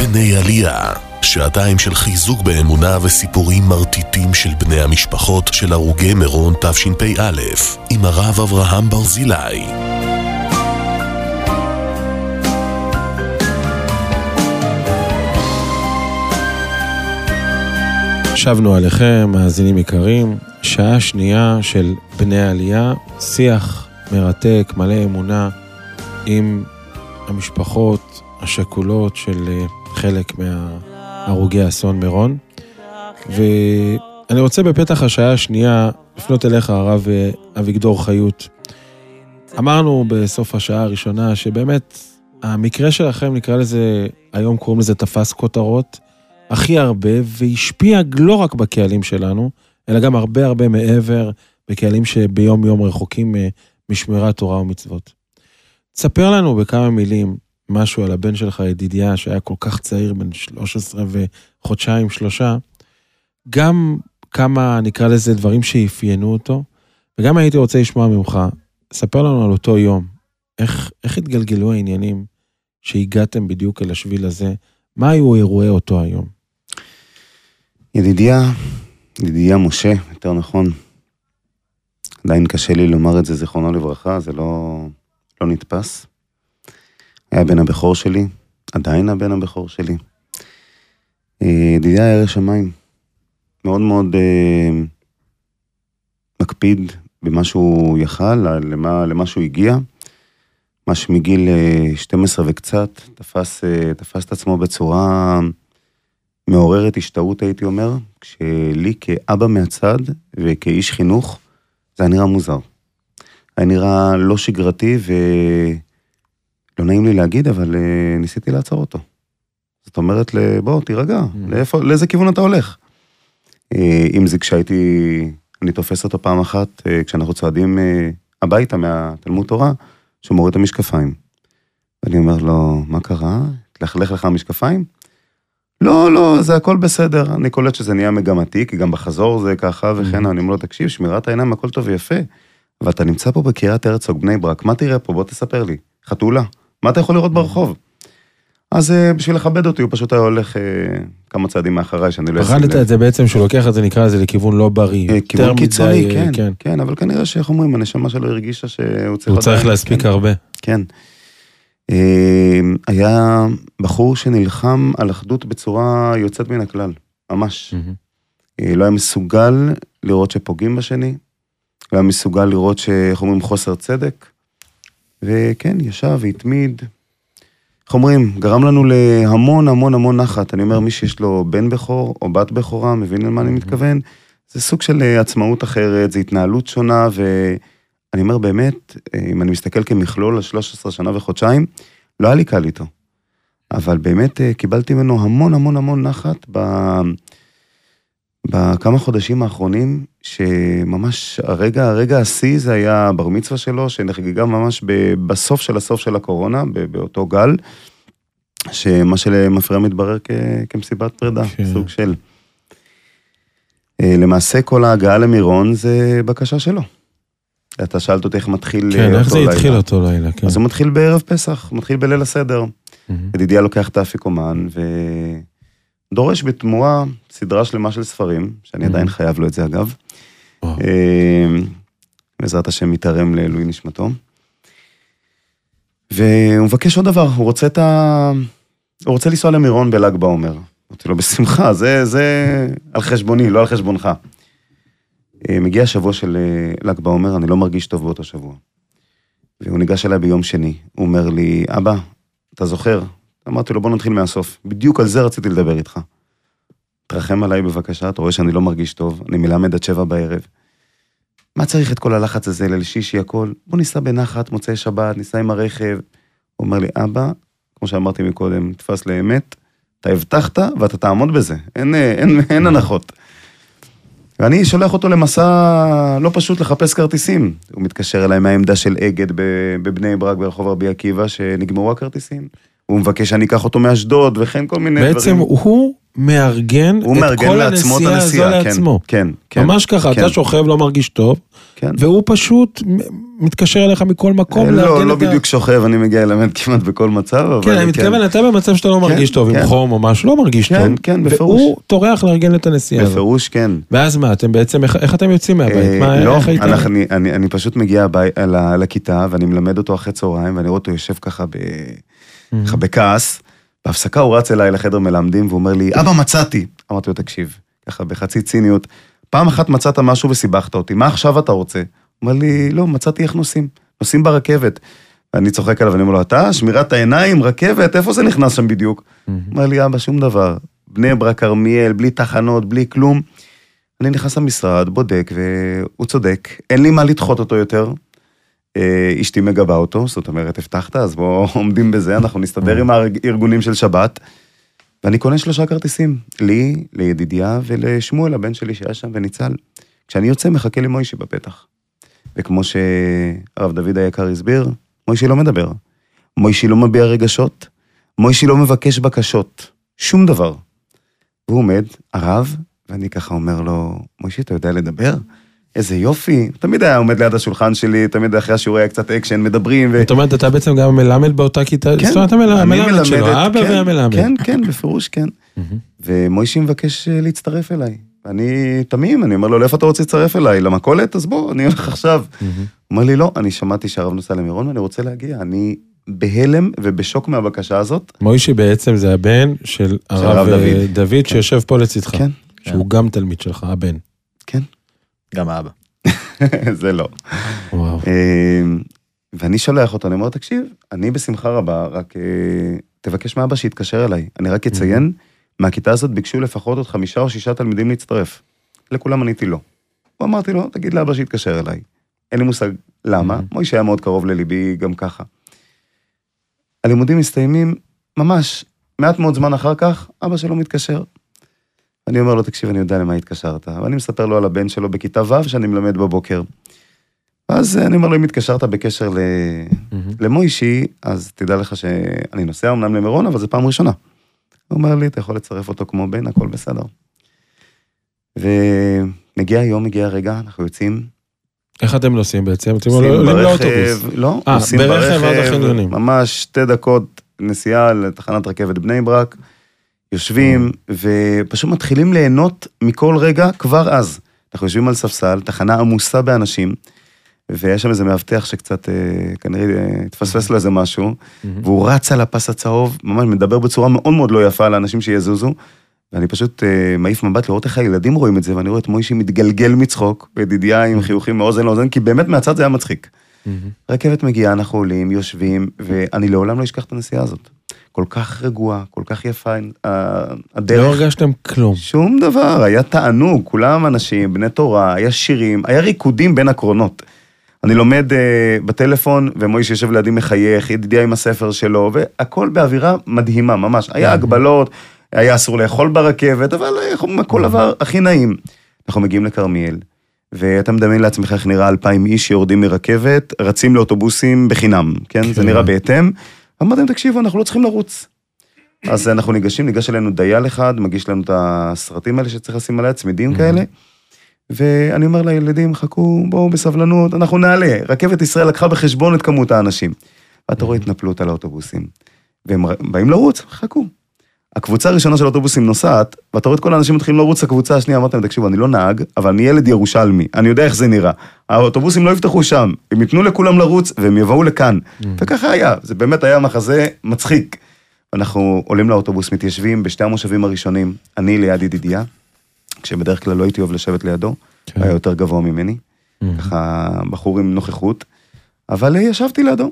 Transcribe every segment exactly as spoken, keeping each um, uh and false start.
בני עלייה, שעתיים של חיזוק באמונה וסיפורים מרטיטים של בני המשפחות של הרוגי מירון תשפ"א, עם הרב אברהם ברזילי. שבנו עליכם, מאזינים יקרים, שעה שנייה של בני עלייה, שיח מרתק, מלא אמונה, עם המשפחות השכולות של חלק מהרוגי אסון מירון. ואני רוצה בפתח השעה השנייה לפנות אליך, הרב אביגדור חיות. אמרנו בסוף השעה הראשונה שבאמת המקרה שלכם, נקרא לזה, היום קוראים לזה תפס כותרות, הכי הרבה, והשפיע לא רק בקהלים שלנו, אלא גם הרבה הרבה מעבר בקהלים שביום יום רחוקים משמירת תורה ומצוות. תספר לנו בכמה מילים משהו על הבן שלך, ידידיה, שהיה כל כך צעיר, בן שלוש עשרה וחודשיים, שלושה, גם כמה, נקרא לזה, דברים שאפיינו אותו, וגם הייתי רוצה לשמוע ממך, ספר לנו על אותו יום, איך, איך התגלגלו העניינים שהגעתם בדיוק אל השביל הזה, מה היו אירועי אותו היום? ידידיה, ידידיה משה, יותר נכון, עדיין קשה לי לומר את זה, זיכרונו לברכה, זה לא, לא נתפס. היה בן הבכור שלי, עדיין הבן הבכור שלי. ידידיה היה ירא שמיים, מאוד מאוד אה, מקפיד במה שהוא יכל, למה, למה שהוא הגיע, מה שמגיל שתים עשרה וקצת, תפס, תפס את עצמו בצורה מעוררת השתאות, הייתי אומר, כשלי כאבא מהצד וכאיש חינוך, זה היה נראה מוזר. היה נראה לא שגרתי, ולא נעים לי להגיד, אבל ניסיתי לעצור אותו. זאת אומרת, בוא, תירגע, לאיפה, לאיזה כיוון אתה הולך? אם זה כשהייתי, אני תופס אותו פעם אחת, כשאנחנו צועדים הביתה מהתלמוד תורה, שהוא מוריד את המשקפיים. ואני אומר לו, מה קרה? תלכלך לך המשקפיים? לא, לא, זה הכל בסדר. אני קולט שזה נהיה מגמתי, כי גם בחזור זה ככה וכן, אני אומר לו, תקשיב, שמירת העיניים, הכל טוב ויפה, ואתה נמצא פה בקריית הרצוג, בני ברק, מה תראה פה? בוא תספר לי. חתולה, מה אתה יכול לראות ברחוב? אז בשביל לכבד אותי, הוא פשוט היה הולך כמה צעדים מאחריי, שאני לא אשים לב. פחדת את זה בעצם, שהוא לוקח את זה, נקרא לזה לכיוון לא בריא. כיוון קיצוני, כן, כן, אבל כנראה שאיך אומרים, הנשמה שלו הרגישה שהוא צריך... הוא צריך להספיק הרבה. כן. היה בחור שנלחם על אחדות בצורה יוצאת מן הכלל, ממש. לא היה מסוגל לראות שפוגעים בשני, לא היה מסוגל לראות שאיך אומרים חוסר צדק, וכן, ישב והתמיד, איך אומרים, גרם לנו להמון המון המון נחת. אני אומר, מי שיש לו בן בכור או בת בכורה, מבין למה אני מתכוון? זה סוג של עצמאות אחרת, זה התנהלות שונה, ואני אומר באמת, אם אני מסתכל כמכלול על שלוש עשרה שנה וחודשיים, לא היה לי קל איתו. אבל באמת קיבלתי ממנו המון המון המון נחת ב... בכמה חודשים האחרונים, שממש הרגע, הרגע השיא זה היה בר מצווה שלו, שנחגגה ממש בסוף של הסוף של הקורונה, באותו גל, שמה שלמפרע מתברר כ... כמסיבת פרידה, סוג של. למעשה כל ההגעה למירון זה בקשה שלו. אתה שאלת אותי איך מתחיל אותו לילה. כן, איך זה התחיל אותו לילה, כן. אז הוא מתחיל בערב פסח, הוא מתחיל בליל הסדר. ידידיה לוקח את האפיקומן, ו... דורש בתמורה סדרה שלמה של ספרים, שאני עדיין חייב לו את זה אגב. בעזרת השם מתארם לאלוהי נשמתו. והוא מבקש עוד דבר, הוא רוצה את ה... הוא רוצה לנסוע למירון בל"ג בעומר. אמרתי לו, בשמחה, זה, זה על חשבוני, לא על חשבונך. מגיע השבוע של ל"ג בעומר, אני לא מרגיש טוב באותו שבוע. והוא ניגש אליי ביום שני, הוא אומר לי, אבא, אתה זוכר? אמרתי לו, בוא נתחיל מהסוף. בדיוק על זה רציתי לדבר איתך. תרחם עליי בבקשה, אתה רואה שאני לא מרגיש טוב, אני מלמד עד שבע בערב. מה צריך את כל הלחץ הזה, ליל שישי, הכל? בוא ניסע בנחת, מוצאי שבת, ניסע עם הרכב. הוא אומר לי, אבא, כמו שאמרתי מקודם, תפס לאמת, אתה הבטחת ואתה תעמוד בזה. אין, אין, אין הנחות. ואני שולח אותו למסע לא פשוט לחפש כרטיסים. הוא מתקשר אליי מהעמדה של אגד בבני ברק ברחוב רבי עקיבא, שנגמרו הכרטיסים. הוא מבקש שאני אקח אותו מאשדוד, וכן כל מיני בעצם דברים. בעצם הוא מארגן הוא את מארגן כל לעצמו הנסיעה הזו כן, לעצמו. כן, כן. ממש ככה, כן. אתה שוכב, לא מרגיש טוב, והוא פשוט מתקשר אליך מכל מקום. לא, לא בדיוק שוכב, אני מגיע ללמד כמעט בכל מצב. כן, אני מתכוון, אתה במצב שאתה לא מרגיש טוב, עם חום או משהו, לא מרגיש טוב. כן, כן, בפירוש. והוא טורח לארגן את הנסיעה הזאת. בפירוש, כן. ואז מה, אתם בעצם, איך אתם יוצאים מהבית? לא, אני פשוט מגיע לכיתה, ואני מלמד אותו אחרי צהריים, ואני רואה אותו יושב ככה בכעס, בהפסקה הוא רץ אליי לחדר מלמדים, והוא אומר לי, אבא מצאתי. אמרתי לו, תקשיב, ככה בחצי ציניות, פעם אחת מצאת משהו וסיבכת אותי, מה עכשיו אתה רוצה? הוא אומר לי, לא, מצאתי איך נוסעים, נוסעים ברכבת. ואני צוחק עליו, ואני אומר לו, אתה, שמירת העיניים, רכבת, איפה זה נכנס שם בדיוק? הוא אומר לי, אבא, שום דבר, בני ברק, כרמיאל, בלי תחנות, בלי כלום. אני נכנס למשרד, בודק, והוא צודק, אין לי מה לדחות אותו יותר. אשתי מגבה אותו, זאת אומרת, הבטחת, אז בואו עומדים בזה, אנחנו נסתדר עם הארגונים של שבת, ואני קונה שלושה כרטיסים, לי, לידידיה ולשמואל, הבן שלי שהיה שם וניצל. כשאני יוצא, מחכה לי מוישי בפתח. וכמו שהרב דוד היקר הסביר, מוישי לא מדבר. מוישי לא מביע רגשות, מוישי לא מבקש בקשות, שום דבר. והוא עומד, הרב, ואני ככה אומר לו, מוישי, אתה יודע לדבר? איזה יופי, תמיד היה עומד ליד השולחן שלי, תמיד אחרי השיעור היה קצת אקשן, מדברים. זאת אומרת, אתה בעצם גם מלמד באותה כיתה, זאת אומרת, אתה מלמד שלו, האבא והמלמד. כן, כן, בפירוש כן. ומוישי מבקש להצטרף אליי. ואני תמים, אני אומר לו, לאיפה אתה רוצה להצטרף אליי? למכולת? אז בוא, אני הולך עכשיו. הוא אומר לי, לא, אני שמעתי שהרב נוסע למירון, ואני רוצה להגיע. אני בהלם ובשוק מהבקשה הזאת. מוישי בעצם זה הבן של הרב דוד, שיושב פה לצדך. כן. שהוא גם תלמיד שלך, הבן. כן. גם האבא. זה לא. וואו. ואני שולח אותו, אני אומר, תקשיב, אני בשמחה רבה, רק תבקש מאבא שיתקשר אליי. אני רק אציין, מהכיתה הזאת ביקשו לפחות עוד חמישה או שישה תלמידים להצטרף. לכולם עניתי לא. הוא אמרתי לו, תגיד לאבא שיתקשר אליי. אין לי מושג למה, מוישי היה מאוד קרוב לליבי גם ככה. הלימודים מסתיימים ממש, מעט מאוד זמן אחר כך, אבא שלו מתקשר. אני אומר לו, תקשיב, אני יודע למה התקשרת, ואני מספר לו על הבן שלו בכיתה ו' שאני מלמד בבוקר. אז אני אומר לו, אם התקשרת בקשר למוישי, אז תדע לך שאני נוסע אמנם למירון, אבל זה פעם ראשונה. הוא אומר לי, אתה יכול לצרף אותו כמו בן, הכל בסדר. ומגיע היום, מגיע הרגע, אנחנו יוצאים. איך אתם נוסעים בעצם? נוסעים ברכב, לא, נוסעים ברכב, ממש שתי דקות נסיעה לתחנת רכבת בני ברק, יושבים ופשוט מתחילים ליהנות מכל רגע כבר אז. אנחנו יושבים על ספסל, תחנה עמוסה באנשים, ויש שם איזה מאבטח שקצת כנראה התפספס לו איזה משהו, והוא רץ על הפס הצהוב, ממש מדבר בצורה מאוד מאוד לא יפה לאנשים שיזוזו, ואני פשוט מעיף מבט לראות איך הילדים רואים את זה, ואני רואה את מוישי מתגלגל מצחוק, בדידיה עם חיוכים מאוזן לאוזן, כי באמת מהצד זה היה מצחיק. רכבת מגיעה, אנחנו עולים, יושבים, ואני לעולם לא אשכח את הנסיעה הזאת. כל כך רגועה, כל כך יפה, הדרך. לא הרגשתם כלום. שום דבר, היה תענוג, כולם אנשים, בני תורה, היה שירים, היה ריקודים בין הקרונות. אני לומד uh, בטלפון, ומויש יושב לידי מחייך, ידידיה עם הספר שלו, והכל באווירה מדהימה, ממש. היה הגבלות, היה אסור לאכול ברכבת, אבל הכל דבר הכי נעים. אנחנו מגיעים לכרמיאל, ואתה מדמיין לעצמך איך נראה אלפיים איש שיורדים מרכבת, רצים לאוטובוסים בחינם, כן? זה נראה בהתאם. אמרתם, תקשיבו, אנחנו לא צריכים לרוץ. אז אנחנו ניגשים, ניגש אלינו דייל אחד, מגיש לנו את הסרטים האלה שצריך לשים עליה, צמידים כאלה, ואני אומר לילדים, חכו, בואו בסבלנות, אנחנו נעלה. רכבת ישראל לקחה בחשבון את כמות האנשים. ואתה רואה התנפלות על האוטובוסים. והם באים לרוץ, חכו. הקבוצה הראשונה של האוטובוסים נוסעת, ואתה רואה את כל האנשים מתחילים לרוץ, הקבוצה השנייה, אמרתם, תקשיבו, אני לא נהג, אבל אני ילד ירושלמי, אני יודע איך זה נראה. האוטובוסים לא יפתחו שם, הם ייתנו לכולם לרוץ, והם יבואו לכאן. וככה היה, זה באמת היה מחזה מצחיק. אנחנו עולים לאוטובוס, מתיישבים בשתי המושבים הראשונים, אני ליד ידידיה, כשבדרך כלל לא הייתי אוהב לשבת לידו, היה יותר גבוה ממני, ככה בחור עם נוכחות, אבל ישבתי לידו.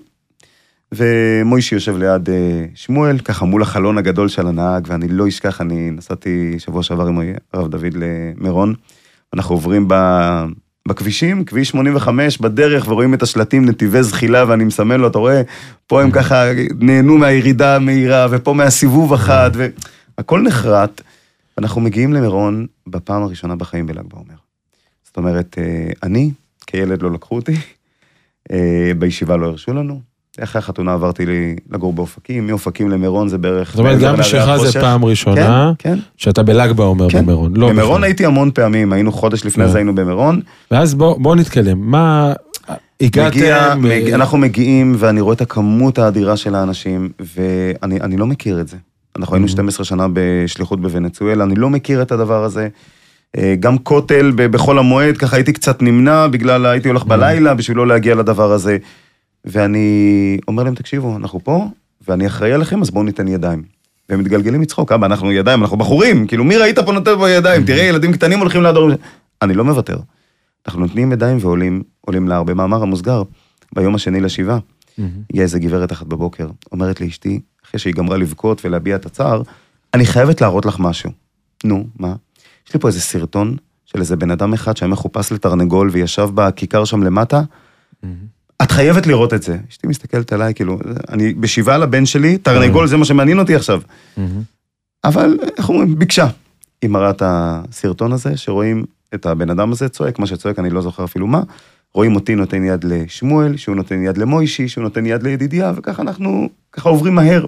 ומוישי יושב ליד שמואל, ככה מול החלון הגדול של הנהג, ואני לא אשכח, אני נסעתי שבוע שעבר עם הרב דוד למירון, אנחנו עוברים בכבישים, כביש שמונים וחמש בדרך, ורואים את השלטים נתיבי זחילה, ואני מסמן לו, אתה רואה, פה הם ככה נהנו מהירידה המהירה, ופה מהסיבוב אחד, והכל נחרט, אנחנו מגיעים למירון בפעם הראשונה בחיים בל"ג בעומר. זאת אומרת, אני, כילד לא לקחו אותי, בישיבה לא הרשו לנו, אחרי החתונה עברתי לי לגור באופקים, מאופקים למירון זה בערך... זאת אומרת, גם בשבילך זה פעם ראשונה, כן, כן. שאתה בל"ג בעומר כן. במירון. לא במירון בכלל. הייתי המון פעמים, היינו חודש לפני זה היינו במירון. ואז בוא, בוא נתקדם, מה... הגעתם... מגיע, מגיע, אנחנו מגיעים ואני רואה את הכמות האדירה של האנשים, ואני אני לא מכיר את זה. אנחנו היינו שתים עשרה שנה בשליחות בוונצואלה, אני לא מכיר את הדבר הזה. גם קוטל בכל המועד, ככה הייתי קצת נמנע, בגלל הייתי הולך בלילה, בשביל לא להגיע לדבר הזה. ואני אומר להם, תקשיבו, אנחנו פה, ואני אחראי עליכם, אז בואו ניתן ידיים. והם מתגלגלים מצחוק, אבא, אנחנו ידיים, אנחנו בחורים, כאילו מי ראית פה נותן פה ידיים? תראה, ילדים קטנים הולכים לעדור. אני לא מוותר. אנחנו נותנים ידיים ועולים, עולים להר. במאמר המוסגר, ביום השני לשבעה, הגיעה איזה גברת אחת בבוקר, אומרת לי, אשתי, אחרי שהיא גמרה לבכות ולהביע את הצער, אני חייבת להראות לך משהו. נו, מה? יש לי פה איזה סרטון של איזה בן אדם אחד שהיה מחופש לתרנגול וישב בכיכר שם למטה. את חייבת לראות את זה. אשתי מסתכלת עליי, כאילו, אני בשבעה לבן שלי, תרנגול זה מה שמעניין אותי עכשיו. אבל, איך אומרים, ביקשה. היא מראה את הסרטון הזה, שרואים את הבן אדם הזה צועק, מה שצועק, אני לא זוכר אפילו מה. רואים אותי נותן יד לשמואל, שהוא נותן יד למוישי, שהוא נותן יד לידידיה, וככה אנחנו, ככה עוברים מהר.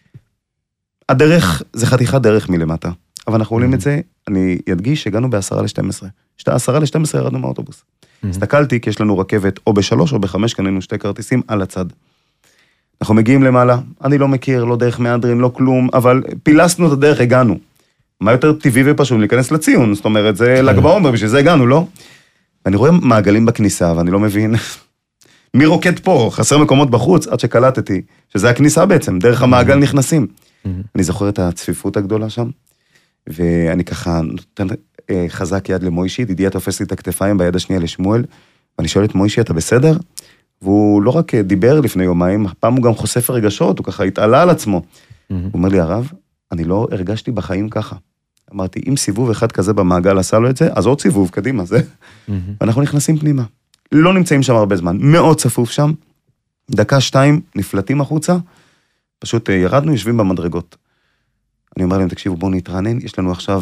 הדרך, זה חתיכת דרך מלמטה. אבל אנחנו עולים את זה, אני אדגיש שהגענו בעשרה לשתים עשרה. עשרה לשתים עשרה ירדנו מהאוטובוס. הסתכלתי, כי יש לנו רכבת או בשלוש או בחמש, קנינו שתי כרטיסים על הצד. אנחנו מגיעים למעלה, אני לא מכיר, לא דרך מהדרין, לא כלום, אבל פילסנו את הדרך, הגענו. מה יותר טבעי ופשוט להיכנס לציון, זאת אומרת, זה ל"ג בעומר, בשביל זה הגענו, לא? ואני רואה מעגלים בכניסה, ואני לא מבין, מי רוקד פה? חסר מקומות בחוץ, עד שקלטתי, שזה הכניסה בעצם, דרך המעגל נכנסים. אני זוכר את הצפיפות הגדולה שם, ואני ככה נותן חזק יד למוישי, דידיה תופס לי את הכתפיים ביד השנייה לשמואל, ואני שואל את מוישי, אתה בסדר? והוא לא רק דיבר לפני יומיים, פעם הוא גם חושף רגשות, הוא ככה התעלה על עצמו. הוא אומר לי, הרב, אני לא הרגשתי בחיים ככה. אמרתי, אם סיבוב אחד כזה במעגל עשה לו את זה, אז עוד סיבוב, קדימה, זה. ואנחנו נכנסים פנימה. לא נמצאים שם הרבה זמן, מאוד צפוף שם, דקה, שתיים, נפלטים החוצה, פשוט ירדנו, יושבים במדרגות. אני אומר להם, תקשיבו, בואו נתרענן, יש לנו עכשיו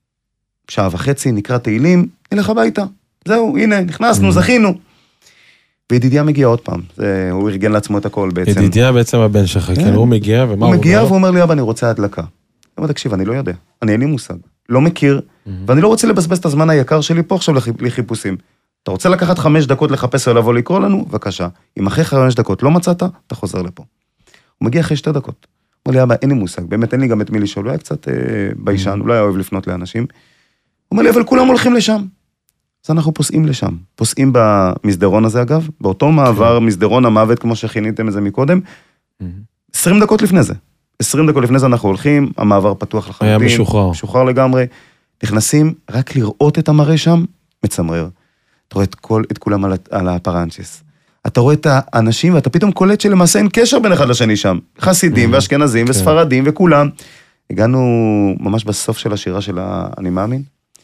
שעה וחצי, נקרא תהילים, נלך הביתה. זהו, הנה, נכנסנו, זכינו. וידידיה מגיע עוד פעם, זה, הוא ארגן לעצמו את הכל בעצם. ידידיה בעצם הבן שלך, כן, הוא מגיע, ומה הוא הוא מגיע והוא אומר לי, אבא, אני רוצה הדלקה. אני אומר, תקשיב, אני לא יודע, אני אין לי מושג, לא מכיר, ואני לא רוצה לבזבז את הזמן היקר שלי פה עכשיו לחיפושים. אתה רוצה לקחת חמש דקות לחפש ולבוא לקרוא לנו? בבקשה. אם אחרי חמש דקות לא מצאת, אתה חוזר לפה. הוא מגיע אחרי שתי דקות. הוא אומר לי, אבא, אין לי מושג, באמת אין לי גם את מי לשאול, הוא היה קצת אה, ביישן, אולי אוהב לפנות לאנשים. הוא אומר לי, אבל כולם הולכים לשם. אז אנחנו פוסעים לשם. פוסעים במסדרון הזה, אגב, באותו מעבר, מסדרון המוות, כמו שכיניתם את זה מקודם, עשרים דקות לפני זה. עשרים דקות לפני זה אנחנו הולכים, המעבר פתוח לחלוטין. היה משוחרר. משוחרר לגמרי. נכנסים, רק לראות את המראה שם, מצמרר. אתה רואה את, כל, את כולם על, על הפרנצ'ס. אתה רואה את האנשים, ואתה פתאום קולט שלמעשה אין קשר בין אחד לשני שם. חסידים ואשכנזים וספרדים וכולם. הגענו ממש בסוף של השירה של אני מאמין,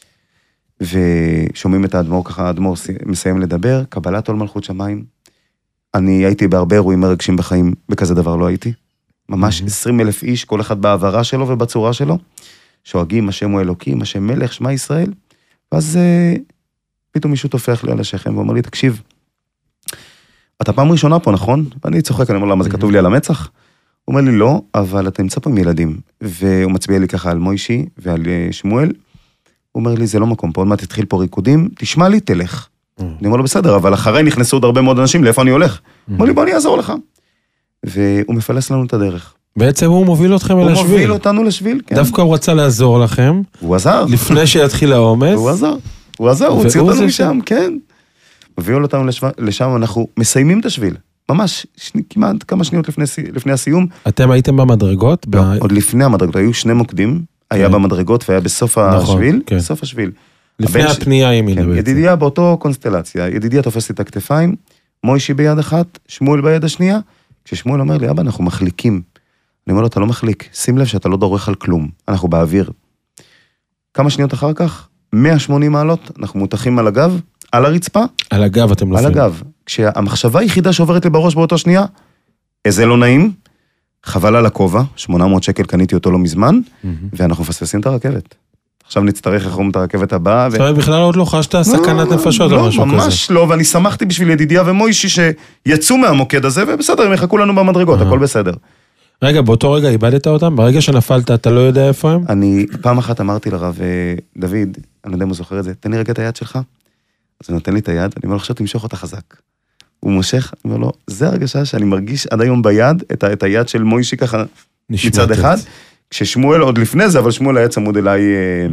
ושומעים את האדמו"ר, ככה האדמו"ר מסיים לדבר, קבלת עול מלכות שמיים. אני הייתי בהרבה אירועים מרגשים בחיים, בכזה דבר לא הייתי. ממש עשרים אלף איש, כל אחד בעברה שלו ובצורה שלו, שואגים, השם הוא אלוקים, השם מלך, שמה ישראל. ואז פתאום מישהו תופך לי על השכם, ואומר לי, תקשיב, אתה פעם ראשונה פה, נכון? ואני צוחק, אני אומר, למה זה כתוב לי על המצח? הוא אומר לי, לא, אבל אתה נמצא פה עם ילדים. והוא מצביע לי ככה על מוישי ועל שמואל. הוא אומר לי, זה לא מקום פה, עוד מעט תתחיל פה ריקודים, תשמע לי, תלך. אני אומר לו, בסדר, אבל אחריי נכנסו עוד הרבה מאוד אנשים, לאיפה אני הולך? הוא אומר לי, בוא אני אעזור לך. והוא מפלס לנו את הדרך. בעצם הוא מוביל אתכם אל השביל. הוא מוביל אותנו לשביל, כן. דווקא הוא רצה לעזור לכם. הוא עזר. לפני שיתחיל העומס. הוא עזר. הוא עזר, הוא הוציא אותנו משם, כן. הביאו אותנו לשם, אנחנו מסיימים את השביל. ממש, כמעט כמה שניות לפני הסיום. אתם הייתם במדרגות? עוד לפני המדרגות, היו שני מוקדים, היה במדרגות והיה בסוף השביל, בסוף השביל. לפני הפנייה ימין. ידידיה באותו קונסטלציה, ידידיה תופסת את הכתפיים, מוישי ביד אחת, שמואל ביד השנייה, כששמואל אומר לי, אבא, אנחנו מחליקים. אני אומר לו, אתה לא מחליק, שים לב שאתה לא דורך על כלום, אנחנו באוויר. כמה שניות אחר כך, מאה ושמונים מעלות, אנחנו מותחים על הגב, על הרצפה. על הגב אתם נופלים. על הגב. כשהמחשבה היחידה שעוברת לי בראש באותו שנייה, איזה לא נעים, חבל על הכובע, שמונה מאות שקל קניתי אותו לא מזמן, ואנחנו מפספסים את הרכבת. עכשיו נצטרך לחום את הרכבת הבאה. זאת אומרת, בכלל עוד לא חשת סכנת נפשות או משהו כזה. לא, ממש לא, ואני שמחתי בשביל ידידיה ומוישי שיצאו מהמוקד הזה, ובסדר, הם יחכו לנו במדרגות, הכל בסדר. רגע, באותו רגע איבדת אותם? ברגע שנפלת, אתה לא יודע איפה הם? אני פעם אחת אמרתי לרב דוד, אני לא יודע אם הוא זוכר את זה, תן לי רגע את היד שלך. אז הוא נותן לי את היד, אני אומר לו, עכשיו תמשוך אותה חזק. הוא מושך, אני אומר לו, זה הרגשה שאני מרגיש עד היום ביד, את, את היד של מוישי ככה מצד אחד, כששמואל עוד לפני זה, אבל שמואל היה צמוד אליי.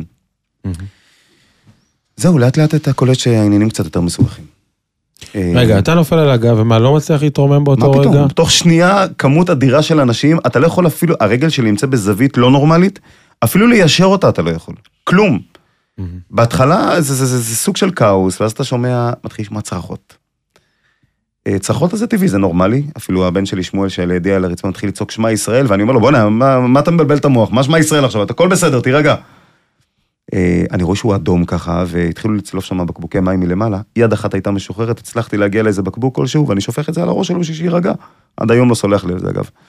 זהו, לאט לאט אתה קולט שהעניינים קצת יותר מסובכים. רגע, אתה נופל על הגב, ומה, לא מצליח להתרומם באותו רגע? מה פתאום? בתוך שנייה, כמות אדירה של אנשים, אתה לא יכול אפילו, הרגל שלי נמצא בזווית לא נורמלית, אפילו ליישר אותה אתה לא יכול. כלום. בהתחלה זה, זה, זה, זה סוג של כאוס, ואז אתה שומע, מתחיל לשמוע צרחות. צרחות הזה טבעי, זה נורמלי, אפילו הבן שלי שמואל שהגיע על הרצפה מתחיל לצעוק שמע ישראל, ואני אומר לו, בוא, מה, מה אתה מבלבל את המוח? מה שמע ישראל עכשיו? אתה הכל בסדר, תירגע. אני רואה שהוא אדום ככה, והתחילו לצלוף שם בקבוקי מים מלמעלה, יד אחת הייתה משוחררת, הצלחתי להגיע לאיזה בקבוק כלשהו, ואני שופך את זה על הראש שלו שירגע. עד היום לא סולח לי, זה אגב.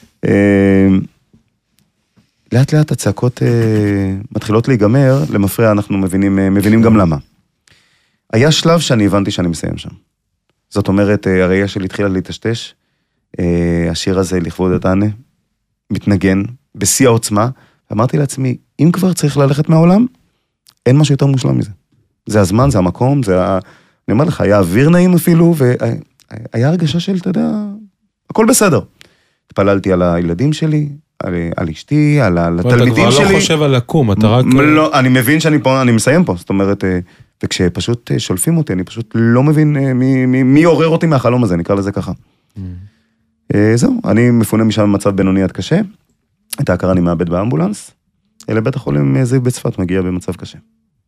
לאט לאט הצעקות מתחילות להיגמר, למפרע אנחנו מבינים גם למה. היה שלב שאני הבנתי שאני מסיים שם. זאת אומרת, הראייה שלי התחילה להתשתש, השיר הזה לכבוד את הענה, מתנגן, בשיא העוצמה, ואמרתי לעצמי, אם כבר צריך ללכת מהעולם, אין משהו יותר מושלם מזה. זה הזמן, זה המקום, זה ה... אני אומר לך, היה אוויר נעים אפילו, והיה הרגשה של, אתה יודע, הכל בסדר. התפללתי על הילדים שלי, על, על אשתי, על התלמידים שלי. אתה כבר לא חושב על לקום, אתה רק... לא, אני מבין שאני פה, אני מסיים פה, זאת אומרת, וכשפשוט שולפים אותי, אני פשוט לא מבין מי, מי, מי עורר אותי מהחלום הזה, נקרא לזה ככה. זהו, אני מפונה משם במצב בינוני עד קשה, את ההכרה אני מאבד באמבולנס, אלה בית החולים זיו בצפת מגיע במצב קשה.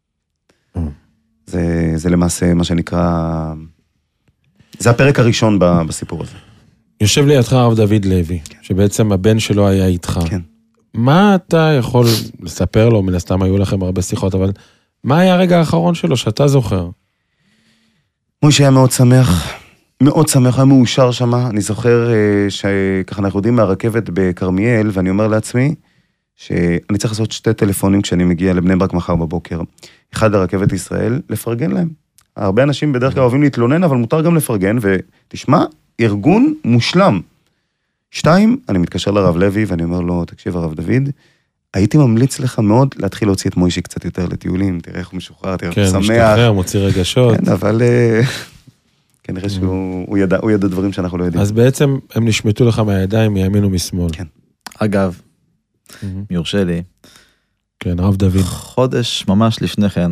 זה, זה למעשה מה שנקרא, זה הפרק הראשון בסיפור הזה. יושב לידך הרב דוד לוי, כן. שבעצם הבן שלו היה איתך. כן. מה אתה יכול לספר לו, מן הסתם היו לכם הרבה שיחות, אבל מה היה הרגע האחרון שלו שאתה זוכר? מוישה היה מאוד שמח, מאוד שמח, היה מאושר שם. אני זוכר שככה אנחנו יודעים מהרכבת בקרמיאל, ואני אומר לעצמי, שאני צריך לעשות שתי טלפונים כשאני מגיע לבני ברק מחר בבוקר. אחד לרכבת ישראל, לפרגן להם. הרבה אנשים בדרך כלל אוהבים להתלונן, אבל מותר גם לפרגן, ותשמע, ארגון מושלם. שתיים, אני מתקשר לרב לוי, ואני אומר לו, תקשיב הרב דוד, הייתי ממליץ לך מאוד להתחיל להוציא את מוישי קצת יותר לטיולים, תראה איך הוא משוחרר, תראה איך הוא שמח. כן, משתחרר, מוציא רגשות. כן, אבל כנראה שהוא ידע, הוא ידע דברים שאנחנו לא יודעים. אז בעצם הם נשמטו לך מהידיים, מימין ומשמאל. כן. אגב, מיורשה לי. כן, הרב דוד. חודש ממש לפני כן,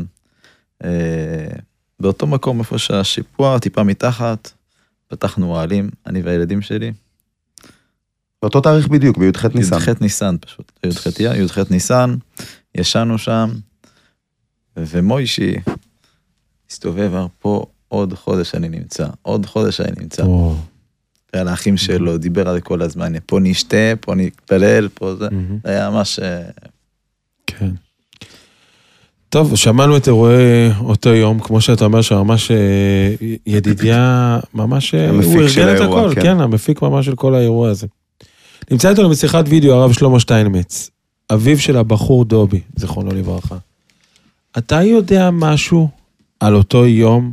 באותו מקום איפה שהשיפוע, טיפה מתחת, פתחנו אוהלים, אני והילדים שלי. באותו תאריך בדיוק, בי"ח ניסן. י"ח ניסן פשוט, י"ח י"ח ניסן, ישנו שם, ומוישי הסתובב פה עוד חודש אני נמצא, עוד חודש אני נמצא. ועל האחים שלו, דיבר על זה כל הזמן, פה נשתה, פה נתפלל, פה זה, זה היה ממש... כן. טוב, שמענו את אירועי אותו יום, כמו שאתה אומר, שממש ידידיה, ממש, הוא ארגן את הכל, כן, המפיק ממש של כל האירוע הזה. נמצא איתנו בשיחת וידאו הרב שלמה שטיינמץ, אביו של הבחור דובי, זכרונו לברכה. אתה יודע משהו על אותו יום?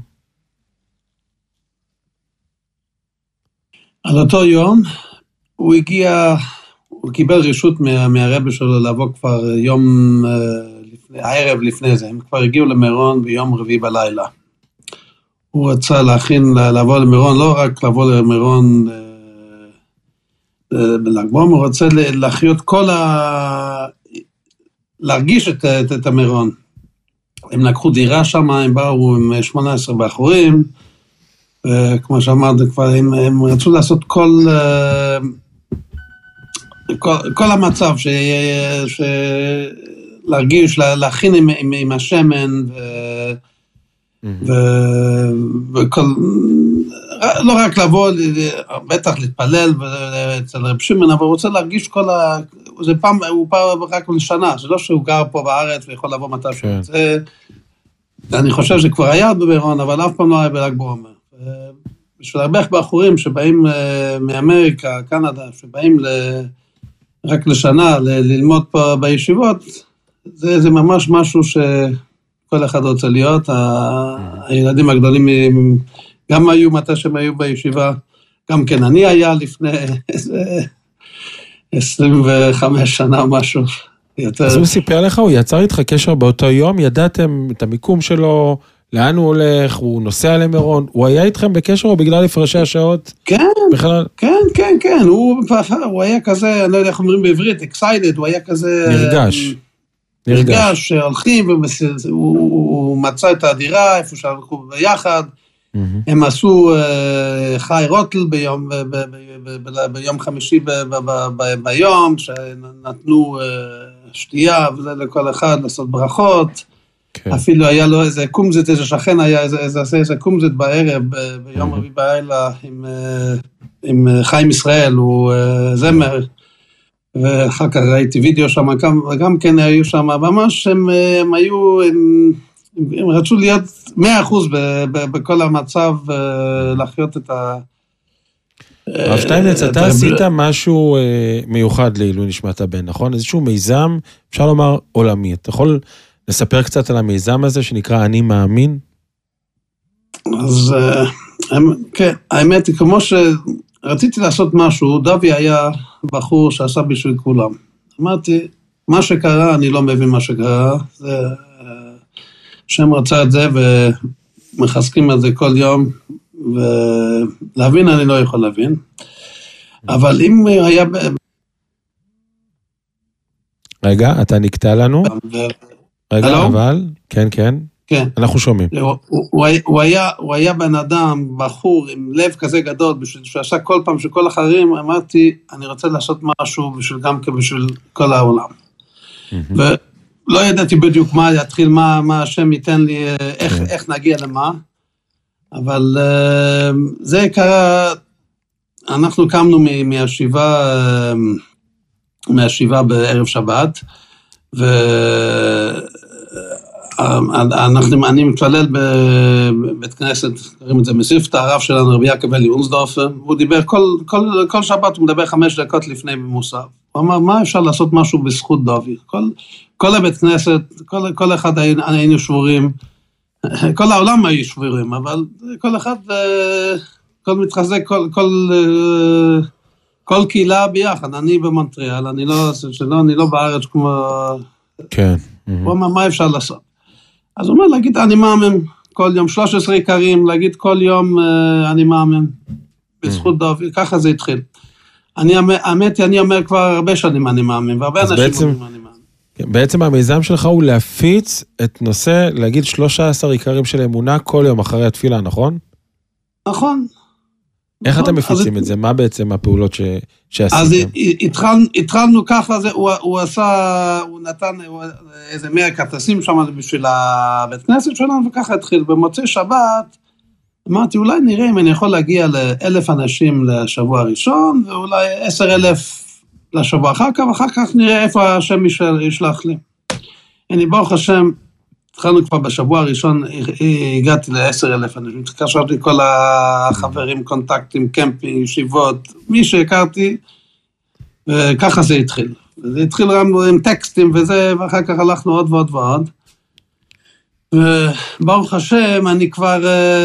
על אותו יום, הוא הגיע, הוא קיבל רשות מה, מהרבא שלו לבוא כבר יום, לפני, הערב לפני זה, הם כבר הגיעו למירון ביום רביעי בלילה. הוא רצה להכין, לבוא למירון, לא רק לבוא למירון בל"ג בעומר, הוא רוצה להחיות כל ה... להרגיש את, את, את המירון. הם לקחו דירה שם, הם באו עם שמונה עשרה בחורים, כמו שאמרת כבר, הם, הם רצו לעשות כל, כל, כל המצב, ש, ש, להרגיש, להכין עם, עם, עם השמן, ו, ו, וכל, לא רק לבוא, בטח להתפלל אצל רב שמעון, אבל הוא רוצה להרגיש כל ה... זה פעם, הוא פעם רק לשנה, זה לא שהוא גר פה בארץ ויכול לבוא מתי שהוא רוצה. אני חושב שזה כבר היה במירון, אבל אף פעם לא היה בל"ג בעומר. בשביל הרבה בחורים שבאים מאמריקה, קנדה, שבאים רק לשנה ללמוד פה בישיבות, זה, זה ממש משהו שכל אחד רוצה להיות, הילדים הגדולים גם היו מתי שהם היו בישיבה, גם כן אני היה לפני עשרים וחמש שנה או משהו. יותר. אז הוא סיפר לך, הוא יצר איתך קשר באותו יום, ידעתם את המיקום שלו, לאן הוא הולך, הוא נוסע למירון, הוא היה איתכם בקשר או בגלל הפרשי השעות? כן, בכלל... כן, כן, כן, הוא, הוא היה כזה, אני לא יודע איך אומרים בעברית, excited, הוא היה כזה... נרגש. נרגש, שהולכים, והוא, הוא מצא את הדירה, איפה שהלכו ביחד, mm-hmm. הם עשו uh, חי רוטל ביום, ב, ב, ב, ב, ביום חמישי ב, ב, ב, ב, ביום, שנתנו uh, שתייה לכל אחד לעשות ברכות, okay. אפילו היה לו איזה קומזית, איזה שכן היה איזה, איזה, איזה קומזית בערב, ב, ביום רביעי בלילה, עם, uh, עם חיים ישראל, הוא uh, זמר, ואחר כך ראיתי וידאו שם, וגם כן היו שם, ממש הם, הם היו, הם, הם רצו להיות מאה אחוז בכל המצב, לחיות את ה... הרב שטיינץ, אתה עשית משהו מיוחד לעילוי נשמת הבן, נכון? איזשהו מיזם, אפשר לומר עולמי. אתה יכול לספר קצת על המיזם הזה שנקרא אני מאמין? אז כן, האמת היא כמו ש... רציתי לעשות משהו, דובי היה בחור שעשה בשביל כולם. אמרתי, מה שקרה, אני לא מבין מה שקרה, זה, שם רצה את זה ומחזקים את זה כל יום, ולהבין אני לא יכול להבין. אבל אם היה... רגע, אתה נקטע לנו? רגע, הלו? אבל, כן, כן. כן. אנחנו שומעים. הוא, הוא, הוא, היה, הוא היה בן אדם, בחור, עם לב כזה גדול, בשביל שעשה כל פעם שכל אחרים, אמרתי, אני רוצה לעשות משהו בשביל גם כבשביל כל העולם. Mm-hmm. ולא ידעתי בדיוק מה יתחיל, מה, מה השם ייתן לי, איך, mm-hmm. איך נגיע למה, אבל uh, זה קרה, אנחנו קמנו מהשיבה, מהשיבה בערב שבת, ו... אנחנו, אני מתפלל בבית כנסת, קוראים את זה מסיפתא, הרב שלנו, רבי יעקב אלי אונסדורפר, הוא דיבר, כל, כל, כל שבת הוא מדבר חמש דקות לפני במוסף. הוא אמר, מה אפשר לעשות משהו בזכות דובי? כל, כל הבית כנסת, כל, כל אחד היינו שבורים, כל העולם היו שבורים, אבל כל אחד, כל מתחזק, כל, כל, כל קהילה ביחד, אני במונטריאל, אני לא, שלא, אני לא בארץ כמו... כן. הוא אמר, מה אפשר לעשות? אז הוא אומר, להגיד, אני מאמין, כל יום, שלוש עשרה עיקרים, להגיד כל יום, אני מאמין, בזכות דובי, ככה זה התחיל. אני, האמת היא, אני אומר כבר הרבה שנים אני מאמין, והרבה אנשים בעצם, אומרים אני מאמין. בעצם המיזם שלך הוא להפיץ את נושא, להגיד שלושה עשר עיקרים של אמונה כל יום אחרי התפילה, נכון? נכון. איך אתם מפיצים את זה? מה בעצם הפעולות שעשיתם? אז התחלנו ככה, הוא עשה, הוא נתן איזה מאה כרטיסים שם בשביל הבית כנסת שלנו, וככה התחיל. במוצאי שבת, אמרתי, אולי נראה אם אני יכול להגיע לאלף אנשים לשבוע הראשון, ואולי עשר אלף לשבוע אחר כך, ואחר כך נראה איפה השם ישלח לי. אני ברוך השם, התחלנו כבר בשבוע הראשון, הגעתי לעשר אלף אנשים, קשרתי כל החברים, קונטקטים, קמפים, ישיבות, מי שהכרתי, וככה זה התחיל. זה התחיל גם עם טקסטים וזה, ואחר כך הלכנו עוד ועוד ועוד. וברוך השם, אני כבר,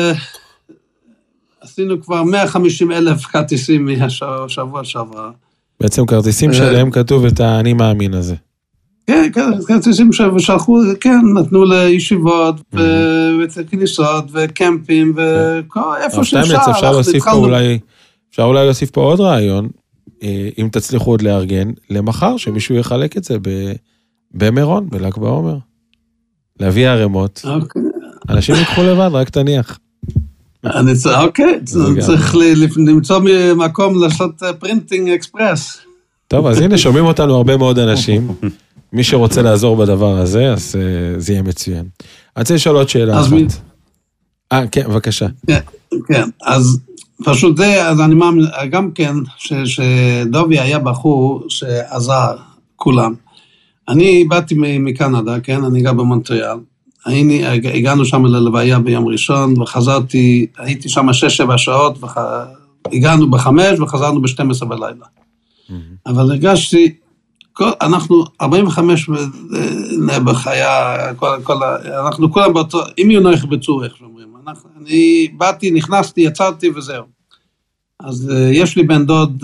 עשינו כבר מאה וחמישים אלף כרטיסים מהשבוע שעבר. בעצם כרטיסים שלהם כתוב את האני מאמין הזה. כן, כרטיסים ששלחו, כן, נתנו לישיבות, וכניסות, וקמפים, ואיפה שאפשר. אפשר להוסיף פה אולי, אפשר אולי להוסיף פה עוד רעיון, אם תצליחו עוד לארגן, למחר שמישהו יחלק את זה במירון, בל"ג בעומר. להביא הרמות. אנשים יקחו לבד, רק תניח. אוקיי, צריך למצוא מקום לעשות פרינטינג אקספרס. טוב, אז הנה, שומעים אותנו הרבה מאוד אנשים. מי שרוצה לעזור בדבר הזה, אז זה יהיה מצוין. אני רוצה לשאול עוד שאלה אחת. אה, כן, בבקשה. כן, אז פשוט זה, אז אני מאמין, גם כן, שדובי היה בחור שעזר כולם. אני באתי מקנדה, כן, אני גר במונטריאל. הגענו שם ללוויה ביום ראשון, וחזרתי, הייתי שם שש שבע שעות, הגענו בחמש וחזרנו ב-שתים עשרה בלילה. אבל הרגשתי, אנחנו ארבעים וחמש נעבך היה, כל, כל, אנחנו כולם באותו, אם יהיו נויך בצורך, שאומרים, אנחנו, אני באתי, נכנסתי, יצרתי וזהו. אז יש לי בן דוד,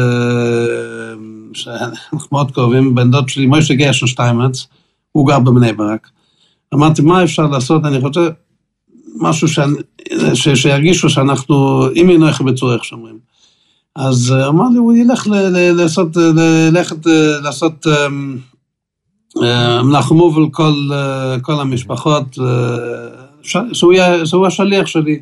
שאנחנו מאוד קרובים, בן דוד שלי, מוישה גרשון שטיימץ, הוא גר בבני ברק. אמרתי, מה אפשר לעשות? אני רוצה משהו ש... ש... שירגישו שאנחנו, אם יהיו נויך בצורך, שאומרים. אז אמר לי, הוא ילך ל... ל... לעשות, ללכת, לעשות מנחמוב על כל, כל המשפחות, ש... שהוא, היה... שהוא השליח שלי.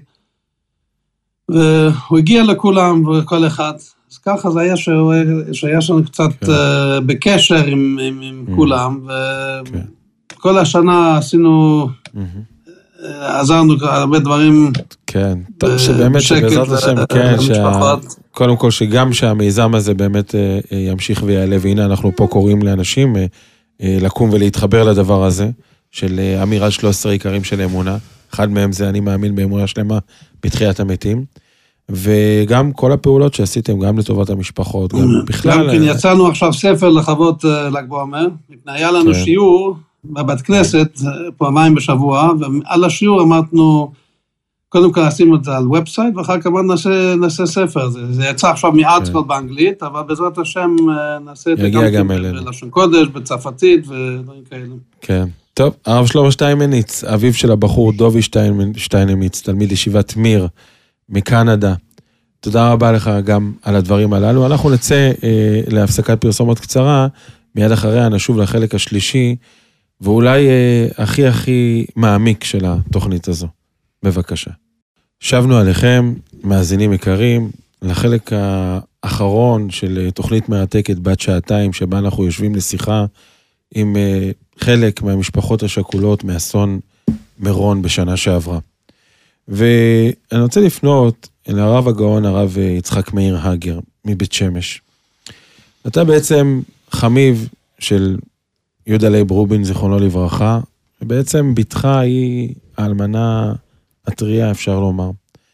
והוא הגיע לכולם וכל אחד, אז ככה זה היה שהוא... שהיה שם קצת כן. בקשר עם, עם, עם mm-hmm. כולם, וכל כן. השנה עשינו, mm-hmm. עזרנו הרבה דברים. כן, טוב, שבאמת שבעזרת השם, כן, שה... קודם כל שגם שהמיזם הזה באמת ימשיך ויעלה, והנה אנחנו פה קוראים לאנשים לקום ולהתחבר לדבר הזה, של אמירת שלוש עשרה עיקרים של אמונה, אחד מהם זה אני מאמין באמונה שלמה בתחיית המתים, וגם כל הפעולות שעשיתם, גם לטובת המשפחות, גם בכלל... גם כן יצאנו עכשיו ספר לחוות ל"ג בעומר, היה לנו שיעור בבית כנסת, פעמיים בשבוע, ועל השיעור אמרנו, קודם כל עשינו את זה על ובסייט, ואחר כך אמרנו נעשה ספר, זה יצא עכשיו מעט כל באנגלית, אבל בעזרת השם נעשה את זה גם בלשון קודש, בצרפתית ודברים כאלה. כן. טוב, הרב שלמה שטיינמניץ, אביו של הבחור דובי שטיינמניץ, תלמיד ישיבת מיר מקנדה. תודה רבה לך גם על הדברים הללו. אנחנו נצא אה, להפסקת פרסומות קצרה, מיד אחריה נשוב לחלק השלישי, ואולי אה, הכי הכי מעמיק של התוכנית הזו. בבקשה. שבנו עליכם, מאזינים יקרים, לחלק האחרון של תוכנית מרתקת בת שעתיים, שבה אנחנו יושבים לשיחה עם אה, חלק מהמשפחות השכולות מאסון מירון בשנה שעברה. ואני רוצה לפנות אל הרב הגאון, הרב יצחק מאיר הגר, מבית שמש. אתה בעצם חמיב של יהודה לייב רובין, זיכרונו לברכה, ובעצם בתך היא האלמנה הטריה, אפשר לומר.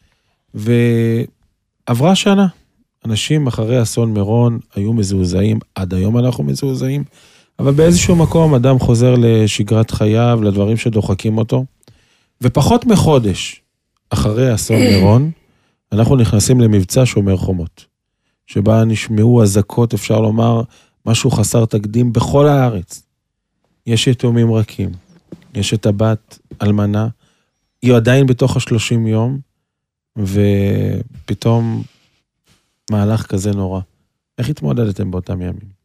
ועברה שנה, אנשים אחרי אסון מירון היו מזועזעים, עד היום אנחנו מזועזעים, אבל באיזשהו מקום אדם חוזר לשגרת חייו, לדברים שדוחקים אותו, ופחות מחודש אחרי אסון מירון, אנחנו נכנסים למבצע שומר חומות, שבה נשמעו הזקות, אפשר לומר, משהו חסר תקדים בכל הארץ. יש יתומים רכים, יש את הבת אלמנה, היא עדיין בתוך השלושים יום, ופתאום מהלך כזה נורא. איך התמודדתם באותם ימים?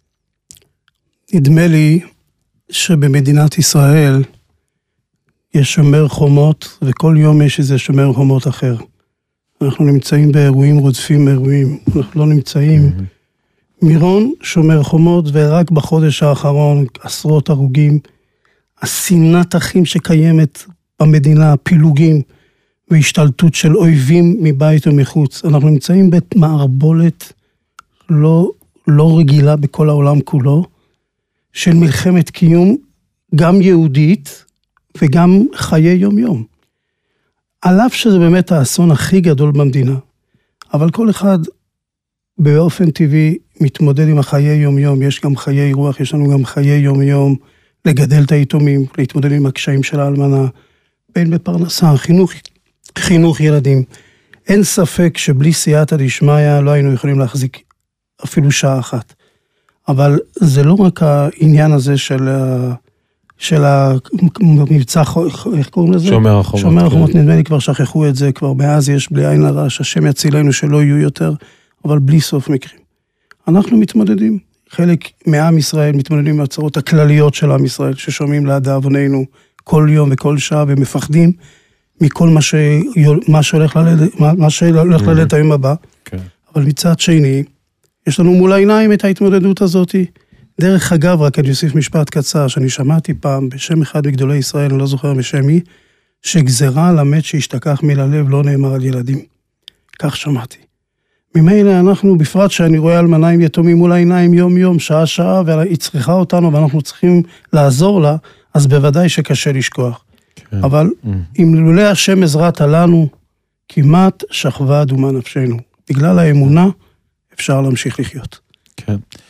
נדמה לי שבמדינת ישראל יש שומר חומות, וכל יום יש איזה שומר חומות אחר. אנחנו נמצאים באירועים רודפים אירועים, אנחנו לא נמצאים. Mm-hmm. מירון שומר חומות, ורק בחודש האחרון עשרות הרוגים, השנאת אחים שקיימת במדינה, הפילוגים והשתלטות של אויבים מבית ומחוץ. אנחנו נמצאים במערבולת לא, לא רגילה בכל העולם כולו, של מלחמת קיום, גם יהודית וגם חיי יום יום. על אף שזה באמת האסון הכי גדול במדינה, אבל כל אחד באופן טבעי מתמודד עם החיי יום יום, יש גם חיי רוח, יש לנו גם חיי יום יום, לגדל את היתומים, להתמודד עם הקשיים של האלמנה, בין בפרנסה, חינוך, חינוך ילדים. אין ספק שבלי סייעתא דשמיא לא היינו יכולים להחזיק אפילו שעה אחת. אבל זה לא רק העניין הזה של, של המבצע, איך קוראים לזה? שומר החומות. שומר החומות, כן. נדמה לי כבר שכחו את זה, כבר מאז יש בלי עין הרע, שהשם יצילנו שלא יהיו יותר, אבל בלי סוף מקרים. אנחנו מתמודדים, חלק מעם ישראל מתמודדים עם הצרות הכלליות של עם ישראל, ששומעים לדאבוננו כל יום וכל שעה, ומפחדים מכל מה, ש... מה שהולך ללדת, מה שהולך ללדת היום הבא. כן. אבל מצד שני, יש לנו מול העיניים את ההתמודדות הזאת. דרך אגב, רק אני אוסיף משפט קצר, שאני שמעתי פעם בשם אחד מגדולי ישראל, אני לא זוכר בשם מי, שגזרה על המת שהשתכח מללב לא נאמר על ילדים. כך שמעתי. ממילא אנחנו, בפרט שאני רואה אלמנה עם יתומים מול העיניים יום יום, שעה שעה, והיא צריכה אותנו ואנחנו צריכים לעזור לה, אז בוודאי שקשה לשכוח. כן. אבל mm. אם לולא השם עזרת לנו, כמעט שכבה אדומה נפשנו. בגלל האמונה, אפשר להמשיך לחיות. כן.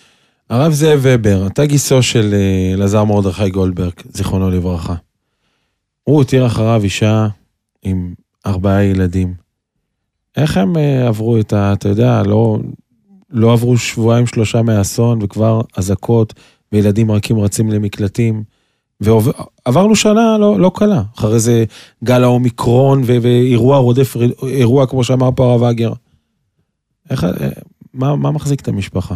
הרב זאב ובר, אתה גיסו של אלעזר מרדכי גולדברג, זיכרונו לברכה. הוא הותיר אחריו אישה עם ארבעה ילדים. איך הם עברו את ה... אתה יודע, לא, לא עברו שבועיים שלושה מהאסון, וכבר אזעקות וילדים רכים רצים למקלטים, ועברנו שנה לא, לא קלה. אחרי זה גל האומיקרון ואירוע רודף, אירוע כמו שאמר פה הרב אגר. איך... מה, מה מחזיק את המשפחה?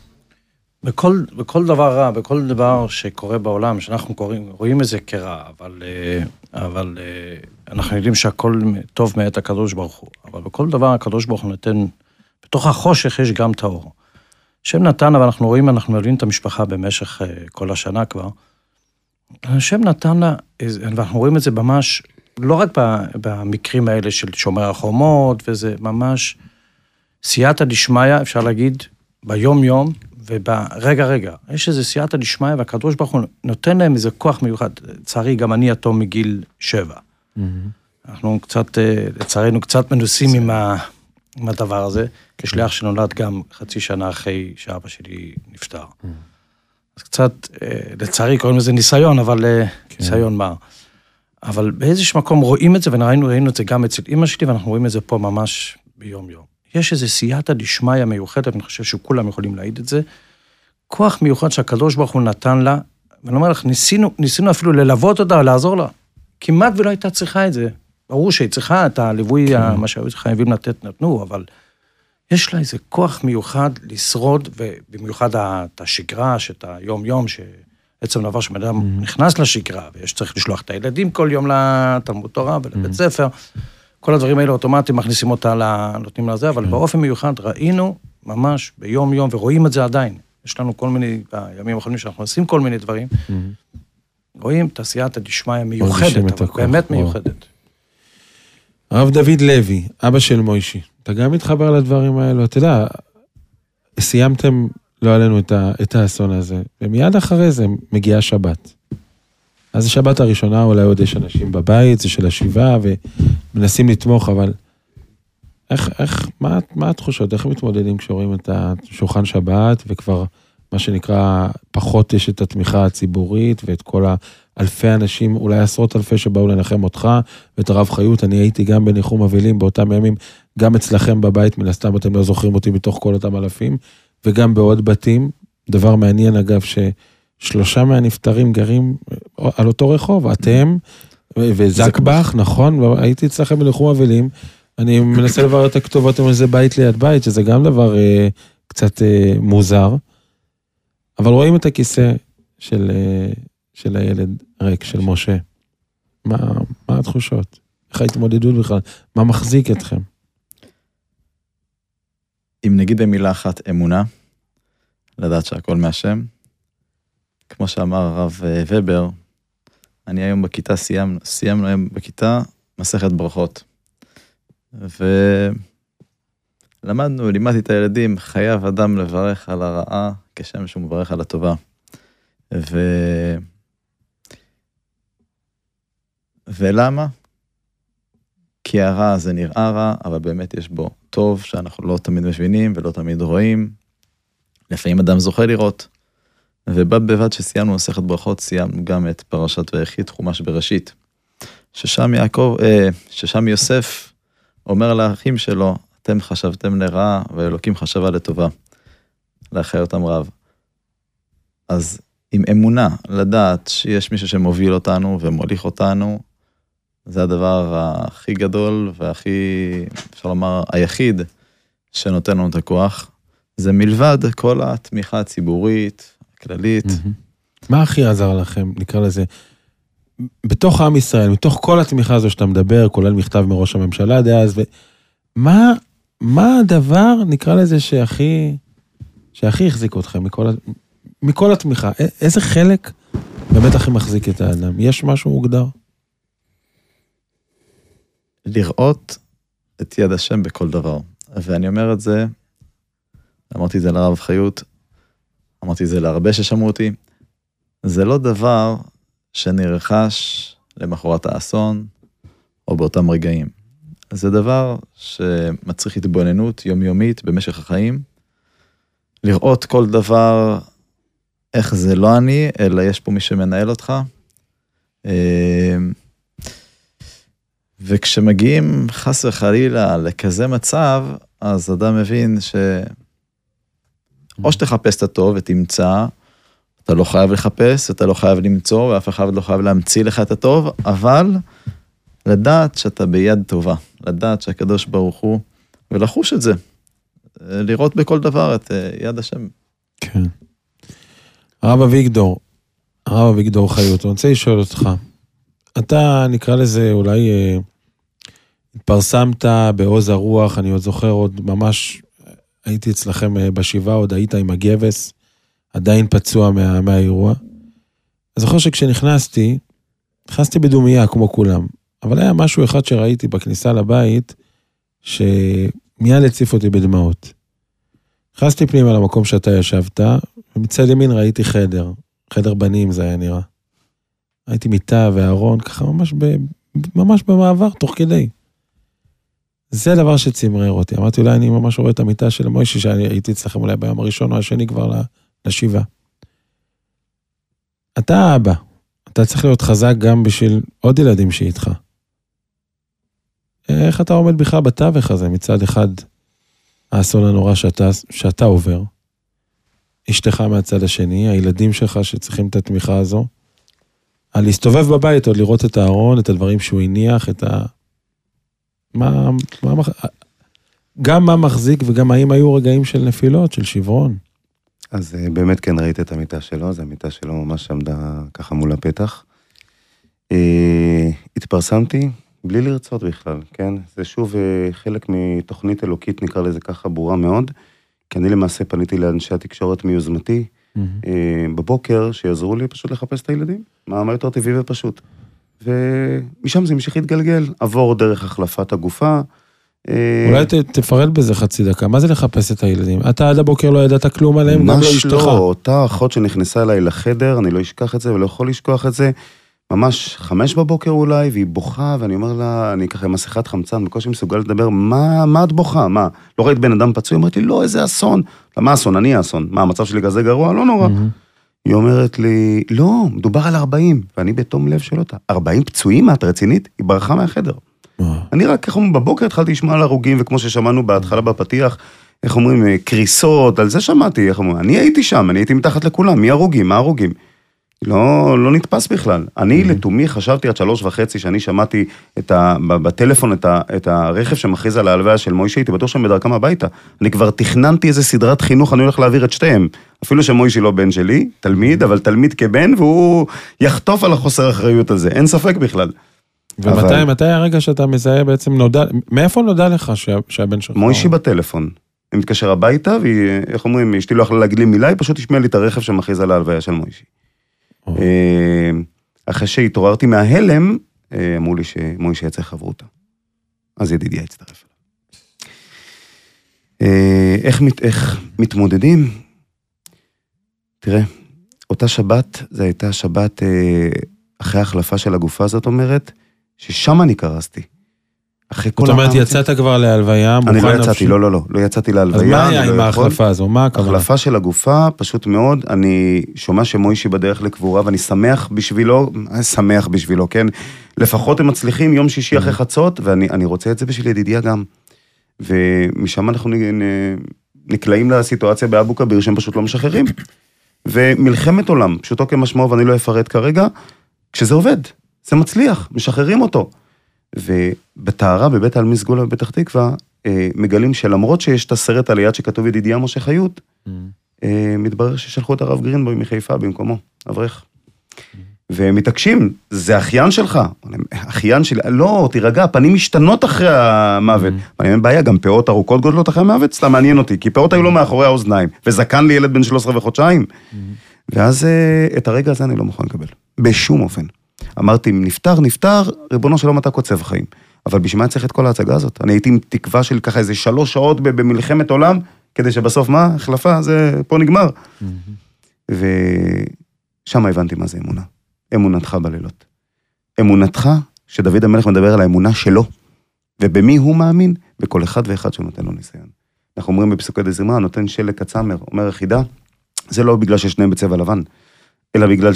בכל, בכל דבר רע, בכל דבר שקורה בעולם, שאנחנו קוראים, רואים את זה כרע, אבל, אבל אנחנו יודעים שהכל טוב מאת הקדוש ברוך הוא. אבל בכל דבר הקדוש ברוך הוא נותן, בתוך החושך יש גם את האור. השם נתן, אבל אנחנו רואים, אנחנו מבינים את המשפחה במשך כל השנה כבר. השם נתן לה, ואנחנו רואים את זה ממש, לא רק במקרים האלה של שומר החומות, וזה ממש סייעתא דשמיא, אפשר להגיד, ביום יום, וברגע רגע, יש איזה סייעתא דשמיא, והקדוש ברוך הוא נותן להם איזה כוח מיוחד, לצערי גם אני יתום מגיל שבע. אנחנו קצת, לצערנו קצת מנוסים עם, ה, עם הדבר הזה, כשליח שנולד גם חצי שנה אחרי שאבא שלי נפטר. אז קצת, לצערי קוראים לזה ניסיון, אבל ניסיון מה. אבל באיזשהו מקום רואים את זה, וראינו ראינו את זה גם אצל אמא שלי, ואנחנו רואים את זה פה ממש ביום יום. יש איזו סייעתא דשמיא מיוחדת, אני חושב שכולם יכולים להעיד את זה, כוח מיוחד שהקדוש ברוך הוא נתן לה, ואני אומר לך, ניסינו, ניסינו אפילו ללוות אותה, לעזור לה, כמעט ולא הייתה צריכה את זה, ברור שהיא צריכה את הליווי, כן. מה שהיו חייבים לתת נתנו, אבל יש לה איזה כוח מיוחד לשרוד, ובמיוחד את השגרה, שאת היום יום, שעצם דבר שבן mm-hmm. נכנס לשגרה, ויש צריך לשלוח את הילדים כל יום לתלמוד תורה ולבית mm-hmm. ספר, כל הדברים האלה אוטומטיים מכניסים אותה, נותנים לזה, אבל באופן מיוחד ראינו ממש ביום יום, ורואים את זה עדיין. יש לנו כל מיני, בימים האחרונים שאנחנו עושים כל מיני דברים, רואים תעשיית הדשמיא מיוחדת, אבל באמת מיוחדת. הרב דוד לוי, אבא של מוישי, אתה גם מתחבר לדברים האלו, אתה יודע, סיימתם, לא עלינו את האסון הזה, ומיד אחרי זה מגיעה שבת. אז השבת הראשונה, אולי עוד יש אנשים בבית, זה של השבעה, ומנסים לתמוך, אבל איך, איך, מה, מה התחושות? איך מתמודדים כשרואים את השולחן שבת, וכבר, מה שנקרא, פחות יש את התמיכה הציבורית, ואת כל האלפי אנשים, אולי עשרות אלפי שבאו לנחם אותך, ואת הרב חיות, אני הייתי גם בניחום אבלים באותם ימים, גם אצלכם בבית, מן הסתם אתם לא זוכרים אותי בתוך כל אותם אלפים, וגם בעוד בתים, דבר מעניין אגב, ש... שלושה מהנפטרים גרים על אותו רחוב, אתם וזקבח, נכון, הייתי אצלכם בניחום אבלים, אני מנסה לברר את הכתובות עם איזה בית ליד בית, שזה גם דבר אה, קצת אה, מוזר, אבל רואים את הכיסא של, אה, של הילד ריק, של משה. מה, מה התחושות? איך ההתמודדות בכלל? מה מחזיק אתכם? אם נגיד במילה אחת אמונה, לדעת שהכל מהשם, כמו שאמר הרב ובר, אני היום בכיתה, סיימנו, סיימנו היום בכיתה מסכת ברכות. ולמדנו, לימדתי את הילדים, חייב אדם לברך על הרעה, כשם שהוא מברך על הטובה. ו... ולמה? כי הרע זה נראה רע, אבל באמת יש בו טוב, שאנחנו לא תמיד מבינים ולא תמיד רואים. לפעמים אדם זוכה לראות. ובא בבד שסיימנו מסכת ברכות, סיימנו גם את פרשת ויחי, חומש בראשית, ששם יעקב, ששם יוסף אומר לאחים שלו, אתם חשבתם לרעה, ואלוקים חשבה לטובה, לאחי אותם רב. אז עם אמונה, לדעת שיש מישהו שמוביל אותנו ומוליך אותנו, זה הדבר הכי גדול, והכי, אפשר לומר, היחיד שנותן לנו את הכוח, זה מלבד כל התמיכה הציבורית, כללית. מה הכי עזר לכם, נקרא לזה, בתוך עם ישראל, מתוך כל התמיכה הזו שאתה מדבר, כולל מכתב מראש הממשלה דאז, ומה, מה הדבר, נקרא לזה, שהכי, שהכי החזיק אתכם, מכל, מכל התמיכה? איזה חלק באמת הכי מחזיק את האדם? יש משהו מוגדר? לראות את יד השם בכל דבר. ואני אומר את זה, אמרתי את זה לרב חיות, אמרתי את זה להרבה ששמעו אותי, זה לא דבר שנרכש למחרת האסון, או באותם רגעים. זה דבר שמצריך התבוננות יומיומית במשך החיים, לראות כל דבר איך זה לא אני, אלא יש פה מי שמנהל אותך. וכשמגיעים חס וחלילה לכזה מצב, אז אדם מבין ש... או שתחפש את הטוב ותמצא, אתה לא חייב לחפש, אתה לא חייב למצוא, ואף אחד לא חייב להמציא לך את הטוב, אבל לדעת שאתה ביד טובה, לדעת שהקדוש ברוך הוא, ולחוש את זה, לראות בכל דבר את יד השם. כן. הרב אביגדור, הרב אביגדור חיות, אני רוצה לשאול אותך, אתה נקרא לזה אולי אה, התפרסמת בעוז הרוח, אני עוד זוכר עוד ממש, הייתי אצלכם אה, בשבעה, עוד היית עם הגבס, עדיין פצוע מה, מהאירוע. אני זוכר שכשנכנסתי, נכנסתי בדומיה כמו כולם, אבל היה משהו אחד שראיתי בכניסה לבית, שמיד הציף אותי בדמעות. נכנסתי פנימה למקום שאתה ישבת, ומצד ימין ראיתי חדר, חדר בנים זה היה נראה. הייתי מיטה וארון, ככה ממש, ב, ממש במעבר, תוך כדי. זה דבר שצמרר אותי. אמרתי, אולי אני ממש רואה את המיטה של מוישי, שאני הייתי אצלכם אולי ביום הראשון או השני כבר לשבעה. אתה האבא, אתה צריך להיות חזק גם בשביל עוד ילדים שאיתך. איך אתה עומד בכלל בתווך הזה, מצד אחד, האסון הנורא שאתה, שאתה עובר, אשתך מהצד השני, הילדים שלך שצריכים את התמיכה הזו, על להסתובב בבית, עוד לראות את הארון, את הדברים שהוא הניח, את ה... מה, מה, גם מה מחזיק וגם האם היו רגעים של נפילות, של שברון. אז באמת כן ראית את המיטה שלו, אז המיטה שלו ממש עמדה ככה מול הפתח. התפרסמתי בלי לרצות בכלל, כן? זה שוב חלק מתוכנית אלוקית, נקרא לזה ככה, ברורה מאוד, כי אני למעשה פניתי לאנשי התקשורת מיוזמתי, mm-hmm. בבוקר, שיעזרו לי פשוט לחפש את הילדים, מה יותר טבעי ופשוט. ומשם זה המשיך להתגלגל, עבור דרך החלפת הגופה. אולי ת, תפרט בזה חצי דקה, מה זה לחפש את הילדים? אתה עד הבוקר לא ידעת כלום עליהם, גם לא אשתך. לא, אותה אחות שנכנסה אליי לחדר, אני לא אשכח את זה ולא יכול לשכוח את זה, ממש חמש בבוקר אולי, והיא בוכה, ואני אומר לה, אני ככה עם מסכת חמצן, בקושי מסוגל לדבר, מה, מה את בוכה? מה? לא ראית בן אדם פצוע? היא אומרת לי, לא, איזה אסון. מה אסון? אני אסון. מה, המצב שלי כזה גרוע? לא נורא. היא אומרת לי, לא, מדובר על ארבעים, ואני בתום לב של אותה. ארבעים פצועים, את רצינית? היא ברחה מהחדר. אני רק, איך אומרים, בבוקר התחלתי לשמוע על הרוגים, וכמו ששמענו בהתחלה בפתיח, איך אומרים, קריסות, על זה שמעתי, איך אומרים, אני הייתי שם, אני הייתי מתחת לכולם, מי הרוגים, מה הרוגים? לא, לא נתפס בכלל. אני לתומי חשבתי עד שלוש וחצי, שאני שמעתי את ה, בטלפון את, ה, את הרכב שמכריז על ההלוויה של מוישי, הייתי בטוח שהם בדרכם הביתה. אני כבר תכננתי איזה סדרת חינוך, אני הולך להעביר את שתיהם. אפילו שמוישי לא בן שלי, תלמיד, אבל תלמיד כבן, והוא יחטוף על החוסר האחריות הזה, אין ספק בכלל. ומתי, אבל... מתי הרגע שאתה מזהה בעצם נודע, מאיפה נודע לך שה, שהבן שלך? מוישי בטלפון. אני מתקשר הביתה, ואיך אומרים, אשתי לא יכלה להגיד לי מילה, היא פשוט תשמע לי את הרכב שמכריז על ההלוויה של מוישי. אחרי שהתעוררתי מההלם, אמרו לי שמוישי יצא חברותה. אז ידידיה הצטרף. איך, איך מתמודדים? תראה, אותה שבת, זו הייתה שבת אחרי ההחלפה של הגופה, זאת אומרת, ששם אני קרסתי. זאת אומרת, יצאת כבר להלוויה? אני לא יצאתי, לא, לא, לא, לא יצאתי להלוויה. אז מה היה עם ההחלפה הזו? מה הכוונה? החלפה של הגופה, פשוט מאוד, אני שומע שמוישי בדרך לקבורה, ואני שמח בשבילו, שמח בשבילו, כן? לפחות הם מצליחים יום שישי אחרי חצות, ואני רוצה את זה בשביל ידידיה גם. ומשם אנחנו נקלעים לסיטואציה באבו כביר, שהם פשוט לא משחררים. ומלחמת עולם, פשוטו כמשמעו, ואני לא אפרט כרגע, כשזה עובד, זה מצליח, משחררים אותו. ובתארה בבית העלמין סגולה בבית תקווה, מגלים שלמרות שיש את הסרט על היד שכתוב ידידיה משה חיות, מתברר ששלחו את הרב גרינבוים מחיפה במקומו, אברך. ומתעקשים, זה אחיין שלך, אחיין שלי, לא, תירגע, פנים משתנות אחרי המוות, אבל אין בעיה, גם פאות ארוכות גודלות אחרי המוות, סתם מעניין אותי, כי פאות היו לו מאחורי האוזניים, וזקן לי ילד בן שלוש עשרה וחודשיים, ואז את הרגע הזה אני לא מוכן לקבל, בשום אופן. אמרתי, אם נפטר, נפטר, ריבונו שלום אתה קוצב חיים. אבל בשביל מה צריך את כל ההצגה הזאת? אני הייתי עם תקווה של ככה איזה שלוש שעות במלחמת עולם, כדי שבסוף מה? החלפה, זה פה נגמר. ושם הבנתי מה זה אמונה. אמונתך בלילות. אמונתך, שדוד המלך מדבר על האמונה שלו, ובמי הוא מאמין? בכל אחד ואחד שהוא נותן לו ניסיון. אנחנו אומרים בפסוקי דזמרה, נותן שלג כצמר, אומר יחידה, זה לא בגלל ששניהם בצבע לבן, אלא בגלל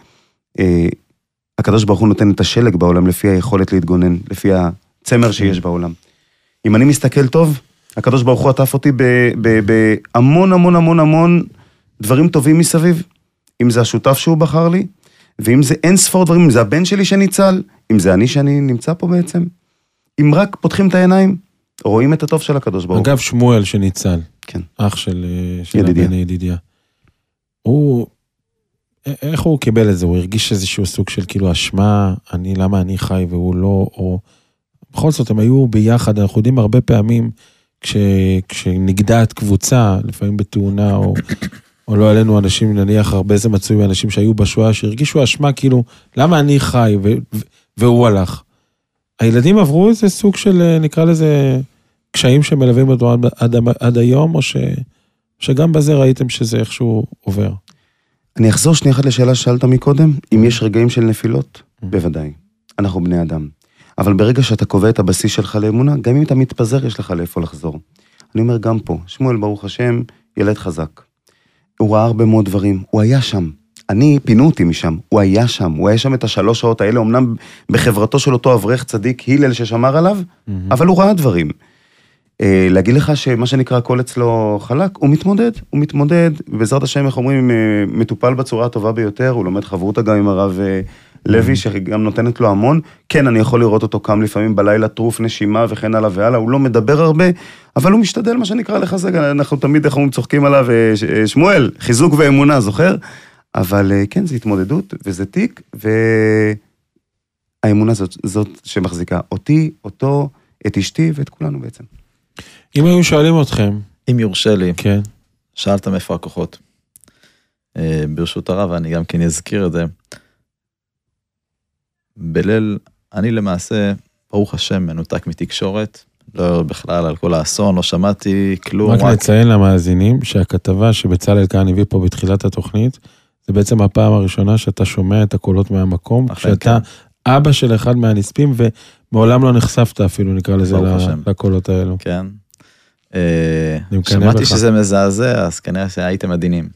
שהקדוש ברוך הוא נותן את השלג בעולם, לפי היכולת להתגונן, לפי הצמר שיש בעולם. אם אני מסתכל טוב, הקדוש ברוך הוא עטף אותי בהמון המון המון המון דברים טובים מסביב, אם זה השותף שהוא בחר לי, ואם זה אין ספור דברים, אם זה הבן שלי שניצל, אם זה אני שאני נמצא פה בעצם, אם רק פותחים את העיניים, רואים את הטוב של הקדוש ברוך הוא. אגב, שמואל שניצל, כן. אח של, של הבן ידידיה, הוא, איך הוא קיבל את זה? הוא הרגיש איזשהו סוג של כאילו אשמה, אני, למה אני חי והוא לא, או בכל זאת הם היו ביחד, אנחנו יודעים הרבה פעמים, כש, כשנגדעת קבוצה, לפעמים בתאונה, או, או לא עלינו אנשים, נניח הרבה זה מצוי, אנשים שהיו בשואה, שהרגישו אשמה, כאילו, למה אני חי ו, ו, והוא הלך? הילדים עברו איזה סוג של, נקרא לזה, קשיים שמלווים אותו עד, עד, עד היום, או ש, שגם בזה ראיתם שזה איכשהו עובר? אני אחזור שנייה אחת לשאלה ששאלת מקודם, אם יש רגעים של נפילות, בוודאי, אנחנו בני אדם. אבל ברגע שאתה קובע את הבסיס שלך לאמונה, גם אם אתה מתפזר, יש לך לאיפה לחזור. אני אומר גם פה, שמואל ברוך השם, ילד חזק. הוא ראה הרבה מאוד דברים, הוא היה שם. אני, פינו אותי משם, הוא היה שם, הוא היה שם את השלוש שעות האלה, אמנם בחברתו של אותו אברך צדיק, הילל ששמר עליו, mm-hmm. אבל הוא ראה דברים. אה, להגיד לך שמה שנקרא הכל אצלו חלק, הוא מתמודד, הוא מתמודד, ובעזרת השם, איך אומרים, מטופל בצורה הטובה ביותר, הוא לומד חברותה גם עם הרב לוי, שגם נותנת לו המון, כן, אני יכול לראות אותו קם לפעמים בלילה, טרוף נשימה וכן הלאה והלאה, הוא לא מדבר הרבה, אבל הוא משתדל מה שנקרא לחזק, אנחנו תמיד איך אומרים צוחקים עליו, שמואל, חיזוק ואמונה, זוכר? אבל כן, זה התמודדות, וזה תיק, והאמונה זאת, זאת שמחזיקה אותי, אותו, את אשתי ואת כולנו בעצם. אם היו שואלים אתכם, אם יורשה לי, כן. שאלת מאיפה הכוחות. ברשות הרב, אני גם כן אזכיר את זה. בליל, אני למעשה, ברוך השם, מנותק מתקשורת, לא בכלל על כל האסון, לא שמעתי כלום. רק לציין למאזינים שהכתבה שבצלאל כאן הביא פה בתחילת התוכנית, זה בעצם הפעם הראשונה שאתה שומע את הקולות מהמקום, שאתה אבא של אחד מהנספים, ומעולם לא נחשפת אפילו, נקרא לזה, לקולות האלו. כן. שמעתי שזה מזעזע, אז כנראה שהייתם עדינים.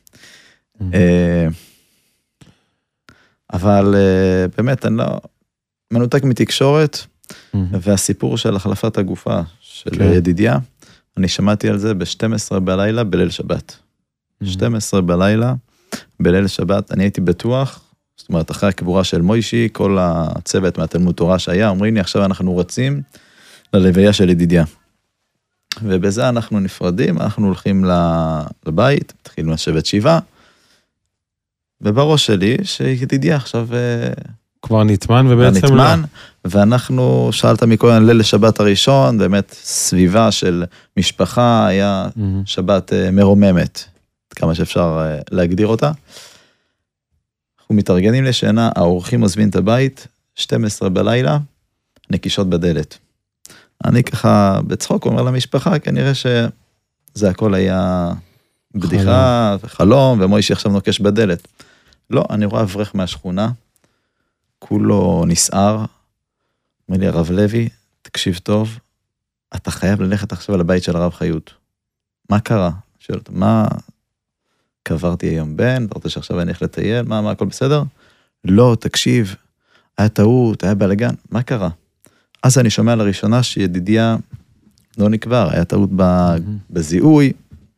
אבל באמת, אני לא... מנותק מתקשורת, והסיפור של החלפת הגופה של ידידיה, אני שמעתי על זה ב-שתים עשרה בלילה בליל שבת. שתים עשרה בלילה בליל שבת, אני הייתי בטוח, זאת אומרת, אחרי הקבורה של מוישי, כל הצוות מהתלמוד תורה שהיה, אומרים לי, עכשיו אנחנו רצים ללוויה של ידידיה. ובזה אנחנו נפרדים, אנחנו הולכים לבית, מתחילים לשבת שבעה, ובראש שלי, שידידיה עכשיו... כבר נטמן ובעצם נטמן, לא. ואנחנו, שאלת מקודם, ליל שבת הראשון, באמת סביבה של משפחה, היה mm-hmm. שבת מרוממת, כמה שאפשר להגדיר אותה. אנחנו מתארגנים לשינה, האורחים עוזבים את הבית, שתים עשרה בלילה, נקישות בדלת. אני ככה בצחוק אומר למשפחה, כנראה שזה הכל היה בדיחה וחלום, ומוישי עכשיו נוקש בדלת. לא, אני רואה אברך מהשכונה, כולו נסער, אומר לי, הרב לוי, תקשיב טוב, אתה חייב ללכת עכשיו לבית של הרב חיות. מה קרה? שואל אותו, מה... קברתי היום בן, אתה רוצה שעכשיו אני הולך לטייל, מה, מה, הכל בסדר? לא, תקשיב, היה טעות, היה בלגן, מה קרה? אז אני שומע לראשונה שידידיה לא נקבר, היה טעות בזיהוי.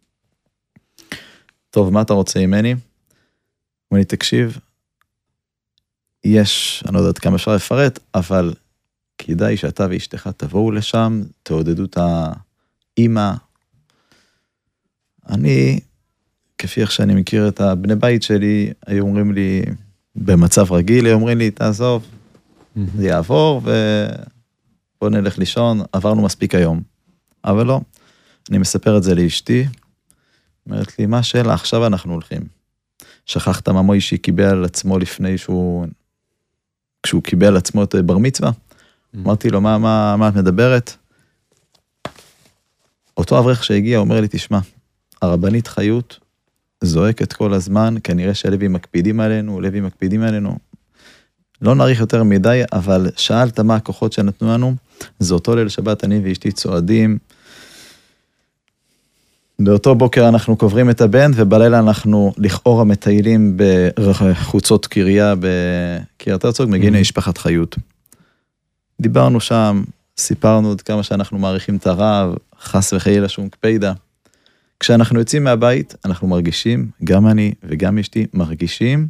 טוב, מה אתה רוצה ממני? ואני תקשיב, יש, אני לא יודעת כמה אפשר לפרט, אבל כדאי שאתה ואשתך תבואו לשם, תעודדו את האמא. אני, כפי איך שאני מכיר את הבני בית שלי, היו אומרים לי, במצב רגיל, היו אומרים לי, תעזוב, זה יעבור, ובוא נלך לישון, עברנו מספיק היום. אבל לא, אני מספר את זה לאשתי, אומרת לי, מה השאלה? עכשיו אנחנו הולכים. שכחת מה מוישי קיבל על עצמו לפני שהוא, כשהוא קיבל על עצמו את בר מצווה? אמרתי לו, מה, מה, מה את מדברת? אותו אברך שהגיע אומר לי, תשמע, הרבנית חיות זועקת כל הזמן, כנראה שהלוי מקפידים עלינו, לוי מקפידים עלינו. לא נאריך יותר מדי, אבל שאלת מה הכוחות שנתנו לנו, זה אותו ליל שבת, אני ואשתי צועדים, באותו בוקר אנחנו קוברים את הבן, ובלילה אנחנו לכאורה מטיילים בחוצות קריה בקריית הרצוג, מגיעים למשפחת חיות. דיברנו שם, סיפרנו עד כמה שאנחנו מעריכים את הרב, חס וחלילה שום קפידה. כשאנחנו יוצאים מהבית, אנחנו מרגישים, גם אני וגם אשתי, מרגישים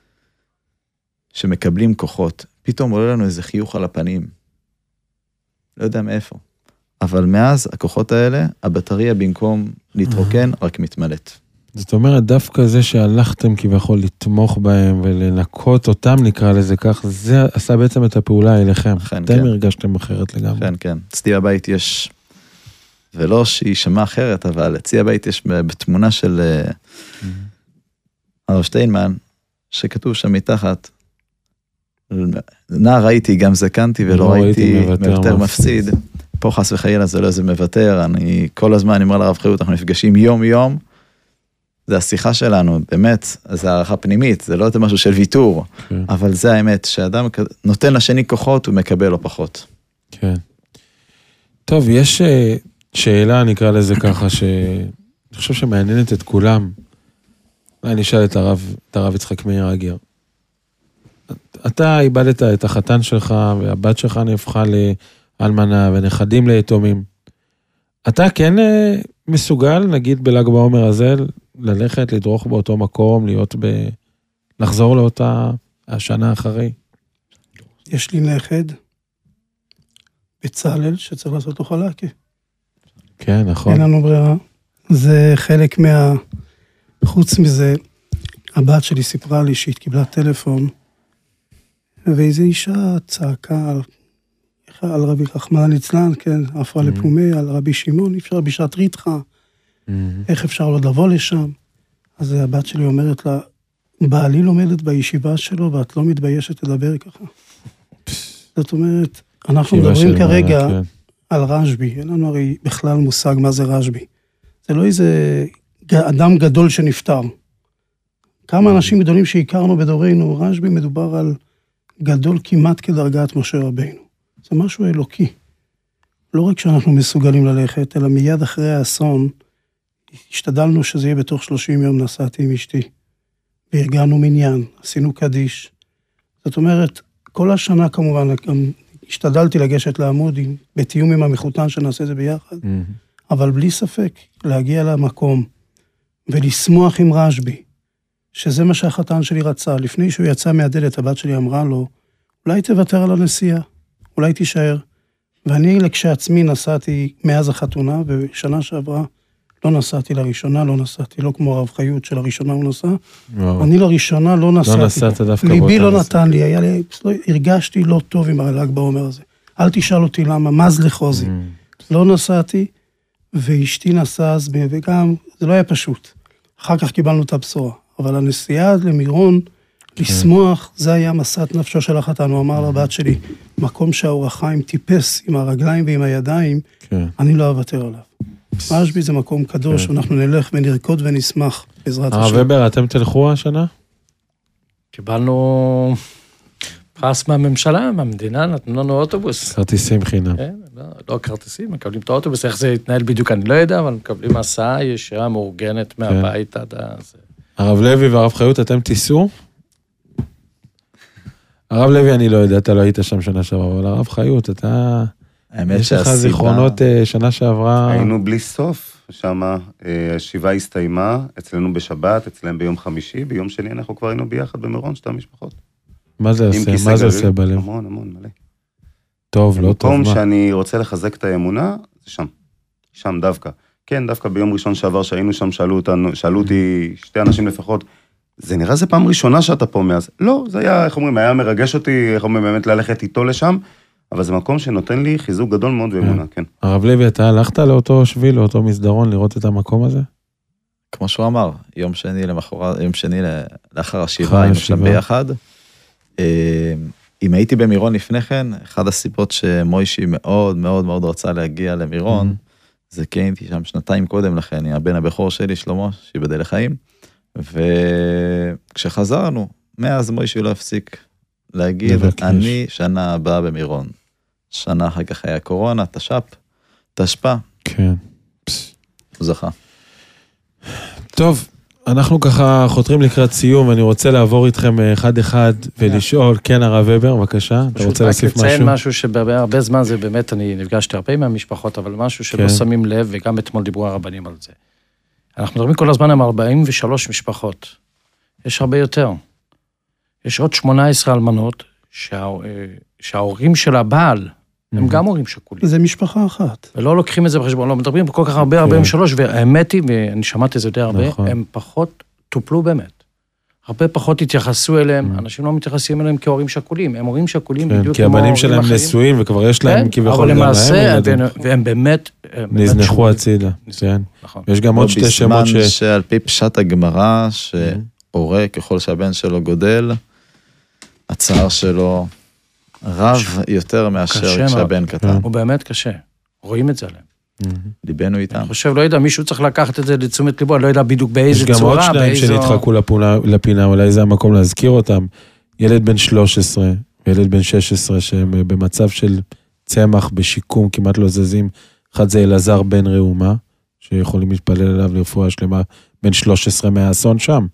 שמקבלים כוחות. פתאום עולה לנו איזה חיוך על הפנים. לא יודע מאיפה. אבל מאז הכוחות האלה, הבטריה במקום להתרוקן, רק מתמלאת. זאת אומרת, דווקא זה שהלכתם כביכול לתמוך בהם ולנקות אותם, נקרא לזה כך, זה עשה בעצם את הפעולה אליכם. כן, אתם כן. הרגשתם אחרת לגמרי. כן, כן. אצלי בבית יש, ולא שהיא שמעה אחרת, אבל אצלי בבית יש בתמונה של הרב שטיינמן, שכתוב שם מתחת, נער ראיתי, גם זקנתי, ולא ראיתי מבטר מפסיד. פה חס וחלילה זה לא איזה מבטר, אני כל הזמן אני אומר לרב חיות, אנחנו נפגשים יום יום, זה השיחה שלנו, באמת, זה הערכה פנימית, זה לא משהו של ויתור, כן. אבל זה האמת, שאדם נותן לשני כוחות, הוא מקבל לו פחות. כן. טוב, יש שאלה, נקרא לזה ככה, שאני חושב שמעניינת את כולם. אני אשאל את הרב, את הרב יצחק מאיר אגר. אתה איבדת את החתן שלך, והבת שלך נהפכה לאלמנה, ונכדים ליתומים. אתה כן מסוגל, נגיד בל"ג בעומר הזה, ללכת, לדרוך באותו מקום, להיות ב... לחזור לאותה השנה אחרי? יש לי נכד, בצלאל, שצריך לעשות לו חלקה. כן, נכון. אין לנו ברירה. זה חלק מה... חוץ מזה, הבת שלי סיפרה לי שהיא קיבלה טלפון, ואיזו אישה צעקה על, על רבי רחמנא ליצלן, כן, עפרא mm-hmm. לפומי, על רבי שמעון, אפשר בשעת ריתחה, mm-hmm. איך אפשר עוד לבוא לשם? אז הבת שלי אומרת לה, בעלי לומדת בישיבה שלו, ואת לא מתביישת לדבר ככה. זאת אומרת, אנחנו מדברים כרגע מעלה, כן. על רשב"י, אין לנו הרי בכלל מושג מה זה רשב"י. זה לא איזה אדם גדול שנפטר. כמה אנשים גדולים שהכרנו בדורנו, רשב"י מדובר על גדול כמעט כדרגת משה רבינו. זה משהו אלוקי. לא רק שאנחנו מסוגלים ללכת, אלא מיד אחרי האסון, השתדלנו שזה יהיה בתוך שלושים יום, נסעתי עם אשתי, והרגענו מניין, עשינו קדיש. זאת אומרת, כל השנה כמובן, גם השתדלתי לגשת לעמוד, בתיאום עם המחותן שנעשה את זה ביחד, mm-hmm. אבל בלי ספק, להגיע למקום, ולשמוח עם רשב"י, שזה מה שהחתן שלי רצה. לפני שהוא יצא מהדלת, הבת שלי אמרה לו, אולי תוותר על הנסיעה, אולי תישאר. ואני לכשעצמי נסעתי מאז החתונה, ושנה שעברה לא נסעתי לראשונה, לא נסעתי, לא כמו הרב חיות שלראשונה הוא נסע. וואו. אני לראשונה לא נסעתי. לא נסעת דווקא. ליבי לא נתן לי, היה לי, הרגשתי לא טוב עם הל"ג בעומר הזה. אל תשאל אותי למה, מה זה לחוזי. Mm. לא נסעתי, ואשתי נסעה אז, וגם, זה לא היה פשוט. אחר כך קיבלנו את הבשורה. אבל הנסיעה למירון, לשמוח, זה היה מסעת נפשו של החתן. הוא אמר לבת שלי, מקום שהאור החיים טיפס עם הרגליים ועם הידיים, אני לא אוותר עליו. רשב"י זה מקום קדוש, אנחנו נלך ונרקוד ונשמח בעזרת השם. הרב ובר, אתם תלכו השנה? קיבלנו פרס מהממשלה, מהמדינה, נתנו לנו אוטובוס. כרטיסים חינם. לא כרטיסים, מקבלים את האוטובוס, איך זה יתנהל בדיוק, אני לא יודע, אבל מקבלים הסעה ישירה מאורגנת מהבית עד הזה. הרב לוי והרב חיות, אתם תיסעו? הרב לוי, אני לא יודע, אתה לא היית שם שנה שעברה, אבל הרב חיות, אתה... יש לך זיכרונות שנה שעברה... היינו בלי סוף, שם השבעה הסתיימה, אצלנו בשבת, אצלם ביום חמישי, ביום שני אנחנו כבר היינו ביחד במירון, שתי המשפחות. מה זה עושה? מה זה עושה בלב? המון, המון, מלא. טוב, לא טוב, מה? במקום שאני רוצה לחזק את האמונה, זה שם. שם דווקא. כן, דווקא ביום ראשון שעבר שהיינו שם, שאלו אותנו, שאלו אותי שתי אנשים לפחות, זה נראה זה פעם ראשונה שאתה פה מאז. לא, זה היה, איך אומרים, היה מרגש אותי, איך אומרים, באמת ללכת איתו לשם, אבל זה מקום שנותן לי חיזוק גדול מאוד ואמונה, כן. הרב לוי, אתה הלכת לאותו שביל, לאותו מסדרון, לראות את המקום הזה? כמו שהוא אמר, יום שני למחרת, יום שני לאחר השבעה, היינו שם ביחד. אם הייתי במירון לפני כן, אחד הסיבות שמוישי מאוד מאוד מאוד רצה להגיע למירון, זה כי הייתי שם שנתיים קודם לכן, הבן הבכור שלי, שלמה, שיבדל לחיים, וכשחזרנו, מאז מוישי לא הפסיק להגיד, אני שנה הבאה במירון. שנה אחר כך היה קורונה, תש"פ, תשפ"א. כן. הוא זכה. טוב, אנחנו ככה חותרים לקראת סיום, ואני רוצה לעבור איתכם אחד אחד ולשאול, כן הרב ובר, בבקשה, אתה רוצה להוסיף משהו? לציין משהו שבהרבה זמן זה באמת, אני נפגשתי הרבה מהמשפחות, אבל משהו שלא שמים לב, וגם אתמול דיברו הרבנים על זה. אנחנו מדברים כל הזמן עם ארבעים ושלוש משפחות. יש הרבה יותר. יש עוד שמונה עשרה אלמנות, שההורים של הבעל, הם גם הורים שכולים. זה משפחה אחת. ולא לוקחים את זה בחשבון, לא מדברים כל כך הרבה, ארבעים ושלוש, והאמת היא, ואני שמעתי את זה די הרבה, הם פחות טופלו באמת. הרבה פחות התייחסו אליהם, אנשים לא מתייחסים אליהם כהורים שכולים, הם הורים שכולים בדיוק כמו ההורים אחרים. כי הבנים שלהם נשואים, וכבר יש להם כביכול גם להם ילדים. והם באמת... נזנחו הצידה, כן. יש גם עוד שתי שמות ש... בזמן שעל פי פשט הגמרא, שהורה ככל שהבן שלו גודל, הצער שלו רב יותר מאשר כשהבן קטן. הוא באמת קשה, רואים את זה עליהם. ליבנו איתם. אני חושב, לא יודע, מישהו צריך לקחת את זה לתשומת ליבו, לא יודע בדיוק באיזה צורה, יש גם עוד שניים שנדחקו לפינה, אולי זה המקום להזכיר אותם. ילד בן שלוש עשרה, ילד בן שש עשרה, שהם במצב של צמח, בשיקום, כמעט לא זזים. אחד זה אלעזר בן ראומה, שיכולים להתפלל עליו לרפואה שלמה, בן שלוש עשרה מהאסון שם.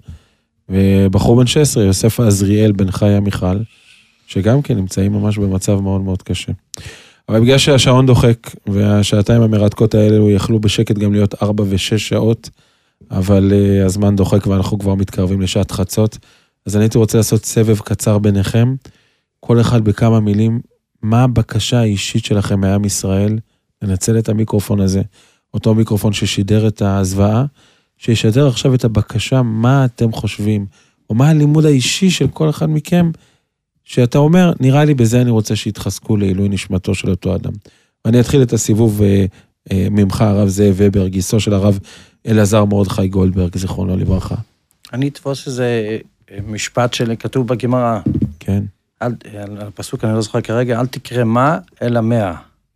ובחור בן שש עשרה, יוסף עזריאל בן חיה מיכל, שגם כן נמצאים ממש במצב מאוד מאוד קשה. אבל בגלל שהשעון דוחק, והשעתיים המרתקות האלה יכלו בשקט גם להיות ארבע ושש שעות, אבל uh, הזמן דוחק ואנחנו כבר מתקרבים לשעת חצות, אז אני הייתי רוצה לעשות סבב קצר ביניכם, כל אחד בכמה מילים, מה הבקשה האישית שלכם מעם ישראל, לנצל את המיקרופון הזה, אותו מיקרופון ששידר את הזוועה, שישדר עכשיו את הבקשה, מה אתם חושבים, או מה הלימוד האישי של כל אחד מכם, שאתה אומר, נראה לי בזה אני רוצה שיתחזקו לעילוי נשמתו של אותו אדם. ואני אתחיל את הסיבוב אה, אה, ממך, הרב זאב ובר, גיסו של הרב אלעזר מרדכי גולדברג, זיכרונו לברכה. אני אתפוס איזה משפט שכתוב בגמרא. כן. על, על הפסוק, אני לא זוכר כרגע, אל תקרא מה, אלא מאה.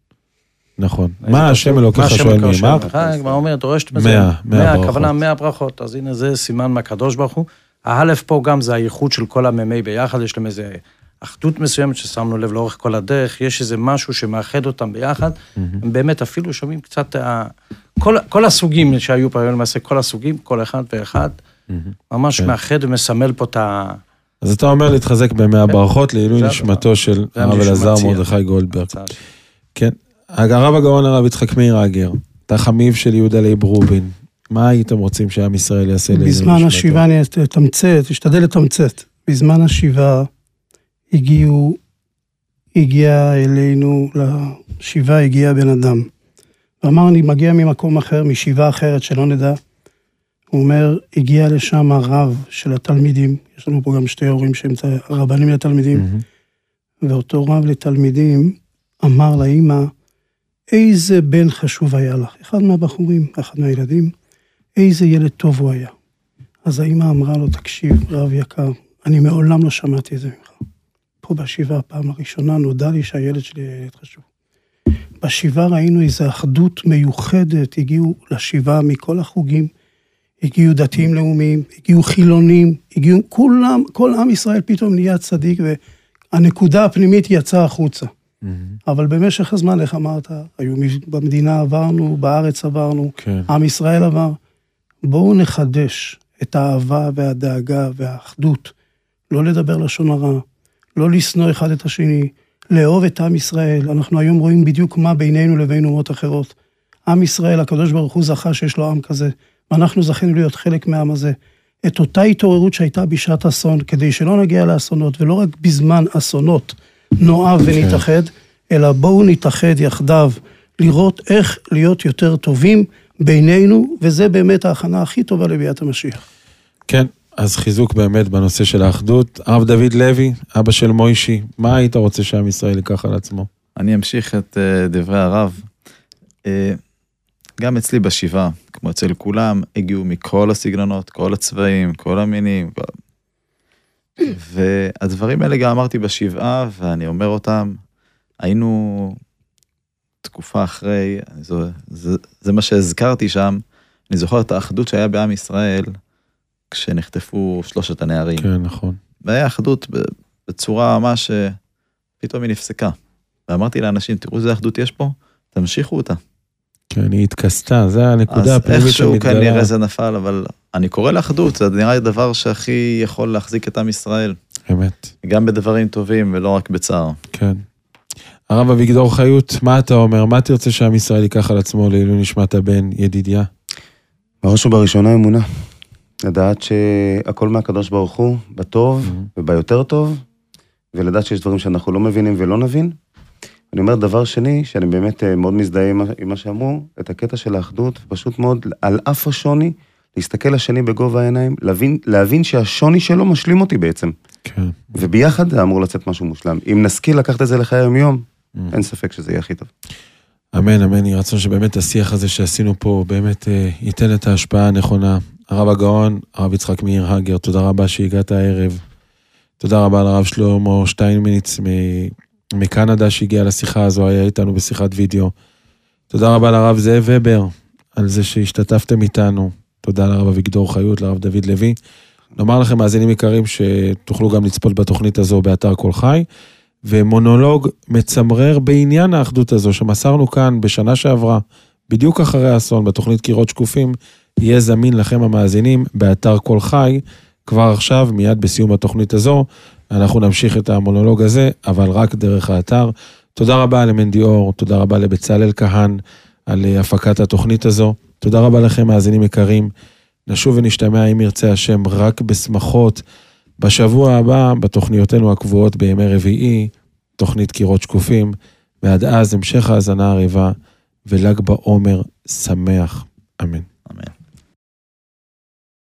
נכון. מה השם אלוקיך שואל מי? מה? מה אומר, דורשת מאה, מאה ברכות. הכוונה מאה ברכות. אז הנה זה סימן מהקדוש ברוך הוא. האלף פה גם זה הייחוד של כל הממי ביחד, יש להם איזה אחדות מסוימת ששמנו לב לאורך כל הדרך, יש איזה משהו שמאחד אותם ביחד, הם באמת אפילו שומעים קצת, כל, כל הסוגים שהיו פה, למעשה כל הסוגים, כל אחד ואחד, ממש מאחד ומסמל פה את ה... אז אתה אומר להתחזק במאה ברכות, לעילוי נשמתו של הרב אלעזר מרדכי גולדברג. כן, הרב הגאון הרב יצחק מאיר אגר, תחמיו של יהודה לייב רובין, מה הייתם רוצים שעם ישראל יעשה לעילוי נשמתו? בזמן השיבה אני אתמצת, אשתדל לתמצת. בזמן השיבה הגיעו, הגיע אלינו, לשיבה הגיע בן אדם. ואמר, אני מגיע ממקום אחר, משיבה אחרת שלא נדע. הוא אומר, הגיע לשם הרב של התלמידים, יש לנו פה גם שתי הורים שהם רבנים לתלמידים, mm-hmm. ואותו רב לתלמידים אמר לאמא, איזה בן חשוב היה לך? אחד מהבחורים, אחד מהילדים, איזה ילד טוב הוא היה. אז האמא אמרה לו, תקשיב, רב יקר, אני מעולם לא שמעתי את זה ממך. פה בשיבה הפעם הראשונה נודע לי שהילד שלי היה ילד חשוב. בשיבה ראינו איזו אחדות מיוחדת, הגיעו לשיבה מכל החוגים, הגיעו דתיים לאומיים, הגיעו חילונים, הגיעו כולם, כל עם ישראל פתאום נהיה צדיק, והנקודה הפנימית יצאה החוצה. Mm-hmm. אבל במשך הזמן, איך אמרת, היו במדינה עברנו, בארץ עברנו, כן. עם ישראל עבר. בואו נחדש את האהבה והדאגה והאחדות, לא לדבר לשון הרע, לא לשנוא אחד את השני, לאהוב את עם ישראל. אנחנו היום רואים בדיוק מה בינינו לבין אומות אחרות. עם ישראל, הקדוש ברוך הוא זכה שיש לו עם כזה, ואנחנו זכינו להיות חלק מהעם הזה. את אותה התעוררות שהייתה בשעת אסון, כדי שלא נגיע לאסונות, ולא רק בזמן אסונות נואב ונתאחד, אלא בואו נתאחד יחדיו, לראות איך להיות יותר טובים בינינו, וזה באמת ההכנה הכי טובה לביאת המשיח. כן, אז חיזוק באמת בנושא של האחדות. הרב דוד לוי, אבא של מוישי, מה היית רוצה שעם ישראל ייקח על עצמו? אני אמשיך את דברי הרב. גם אצלי בשבעה, כמו אצל כולם, הגיעו מכל הסגנונות, כל הצבעים, כל המינים. כל... והדברים האלה גם אמרתי בשבעה, ואני אומר אותם, היינו תקופה אחרי, זה, זה, זה מה שהזכרתי שם, אני זוכר את האחדות שהיה בעם ישראל, כשנחטפו שלושת הנערים. כן, נכון. והיה אחדות בצורה ממש, פתאום היא נפסקה. ואמרתי לאנשים, תראו איזה אחדות יש פה, תמשיכו אותה. כן, היא התכסתה, זה הנקודה הפנימית שמתגלה. אז איכשהו כנראה זה נפל, אבל אני קורא לאחדות, זה נראה לי דבר שהכי יכול להחזיק את עם ישראל. אמת. גם בדברים טובים ולא רק בצער. כן. הרב אביגדור חיות, מה אתה אומר? מה תרצה שעם ישראל ייקח על עצמו לעילוי נשמת הבן, ידידיה? בראש ובראשונה אמונה. לדעת שהכל מהקדוש ברוך הוא, בטוב וביותר טוב, ולדעת שיש דברים שאנחנו לא מבינים ולא נבין. אני אומר דבר שני, שאני באמת מאוד מזדהה עם מה שאמרו, את הקטע של האחדות, פשוט מאוד, על אף השוני, להסתכל לשני בגובה העיניים, להבין, להבין שהשוני שלו משלים אותי בעצם. כן. וביחד זה אמור לצאת משהו מושלם. אם נשכיל לקחת את זה לחיי היום-יום, אין ספק שזה יהיה הכי טוב. אמן, אמן, יהי רצון שבאמת השיח הזה שעשינו פה, באמת ייתן את ההשפעה הנכונה. הרב הגאון, הרב יצחק מאיר הגר, תודה רבה שהגעת הערב. תודה רבה לרב שלמה שטיינמיץ מקנדה שהגיע לשיחה הזו, היה איתנו בשיחת וידאו. תודה רבה לרב זאב ובר, על זה שהשתתפתם איתנו. תודה לרב אביגדור חיות, לרב דוד לוי. נאמר לכם, מאזינים יקרים, שתוכלו גם לצפות בתוכנית הזו באתר כל חי, ומונולוג מצמרר בעניין האחדות הזו, שמסרנו כאן בשנה שעברה, בדיוק אחרי האסון, בתוכנית קירות שקופים, יהיה זמין לכם המאזינים באתר כל חי, כבר עכשיו, מיד בסיום התוכנית הזו, אנחנו נמשיך את המונולוג הזה, אבל רק דרך האתר. תודה רבה למנדיאור, תודה רבה לבצלאל כהן, על הפקת התוכנית הזו. תודה רבה לכם, מאזינים יקרים. נשוב ונשתמע אם ירצה השם רק בשמחות. בשבוע הבא, בתוכניותינו הקבועות בימי רביעי, תוכנית קירות שקופים, ועד אז המשך ההאזנה הריבה, ול"ג בעומר שמח. אמן.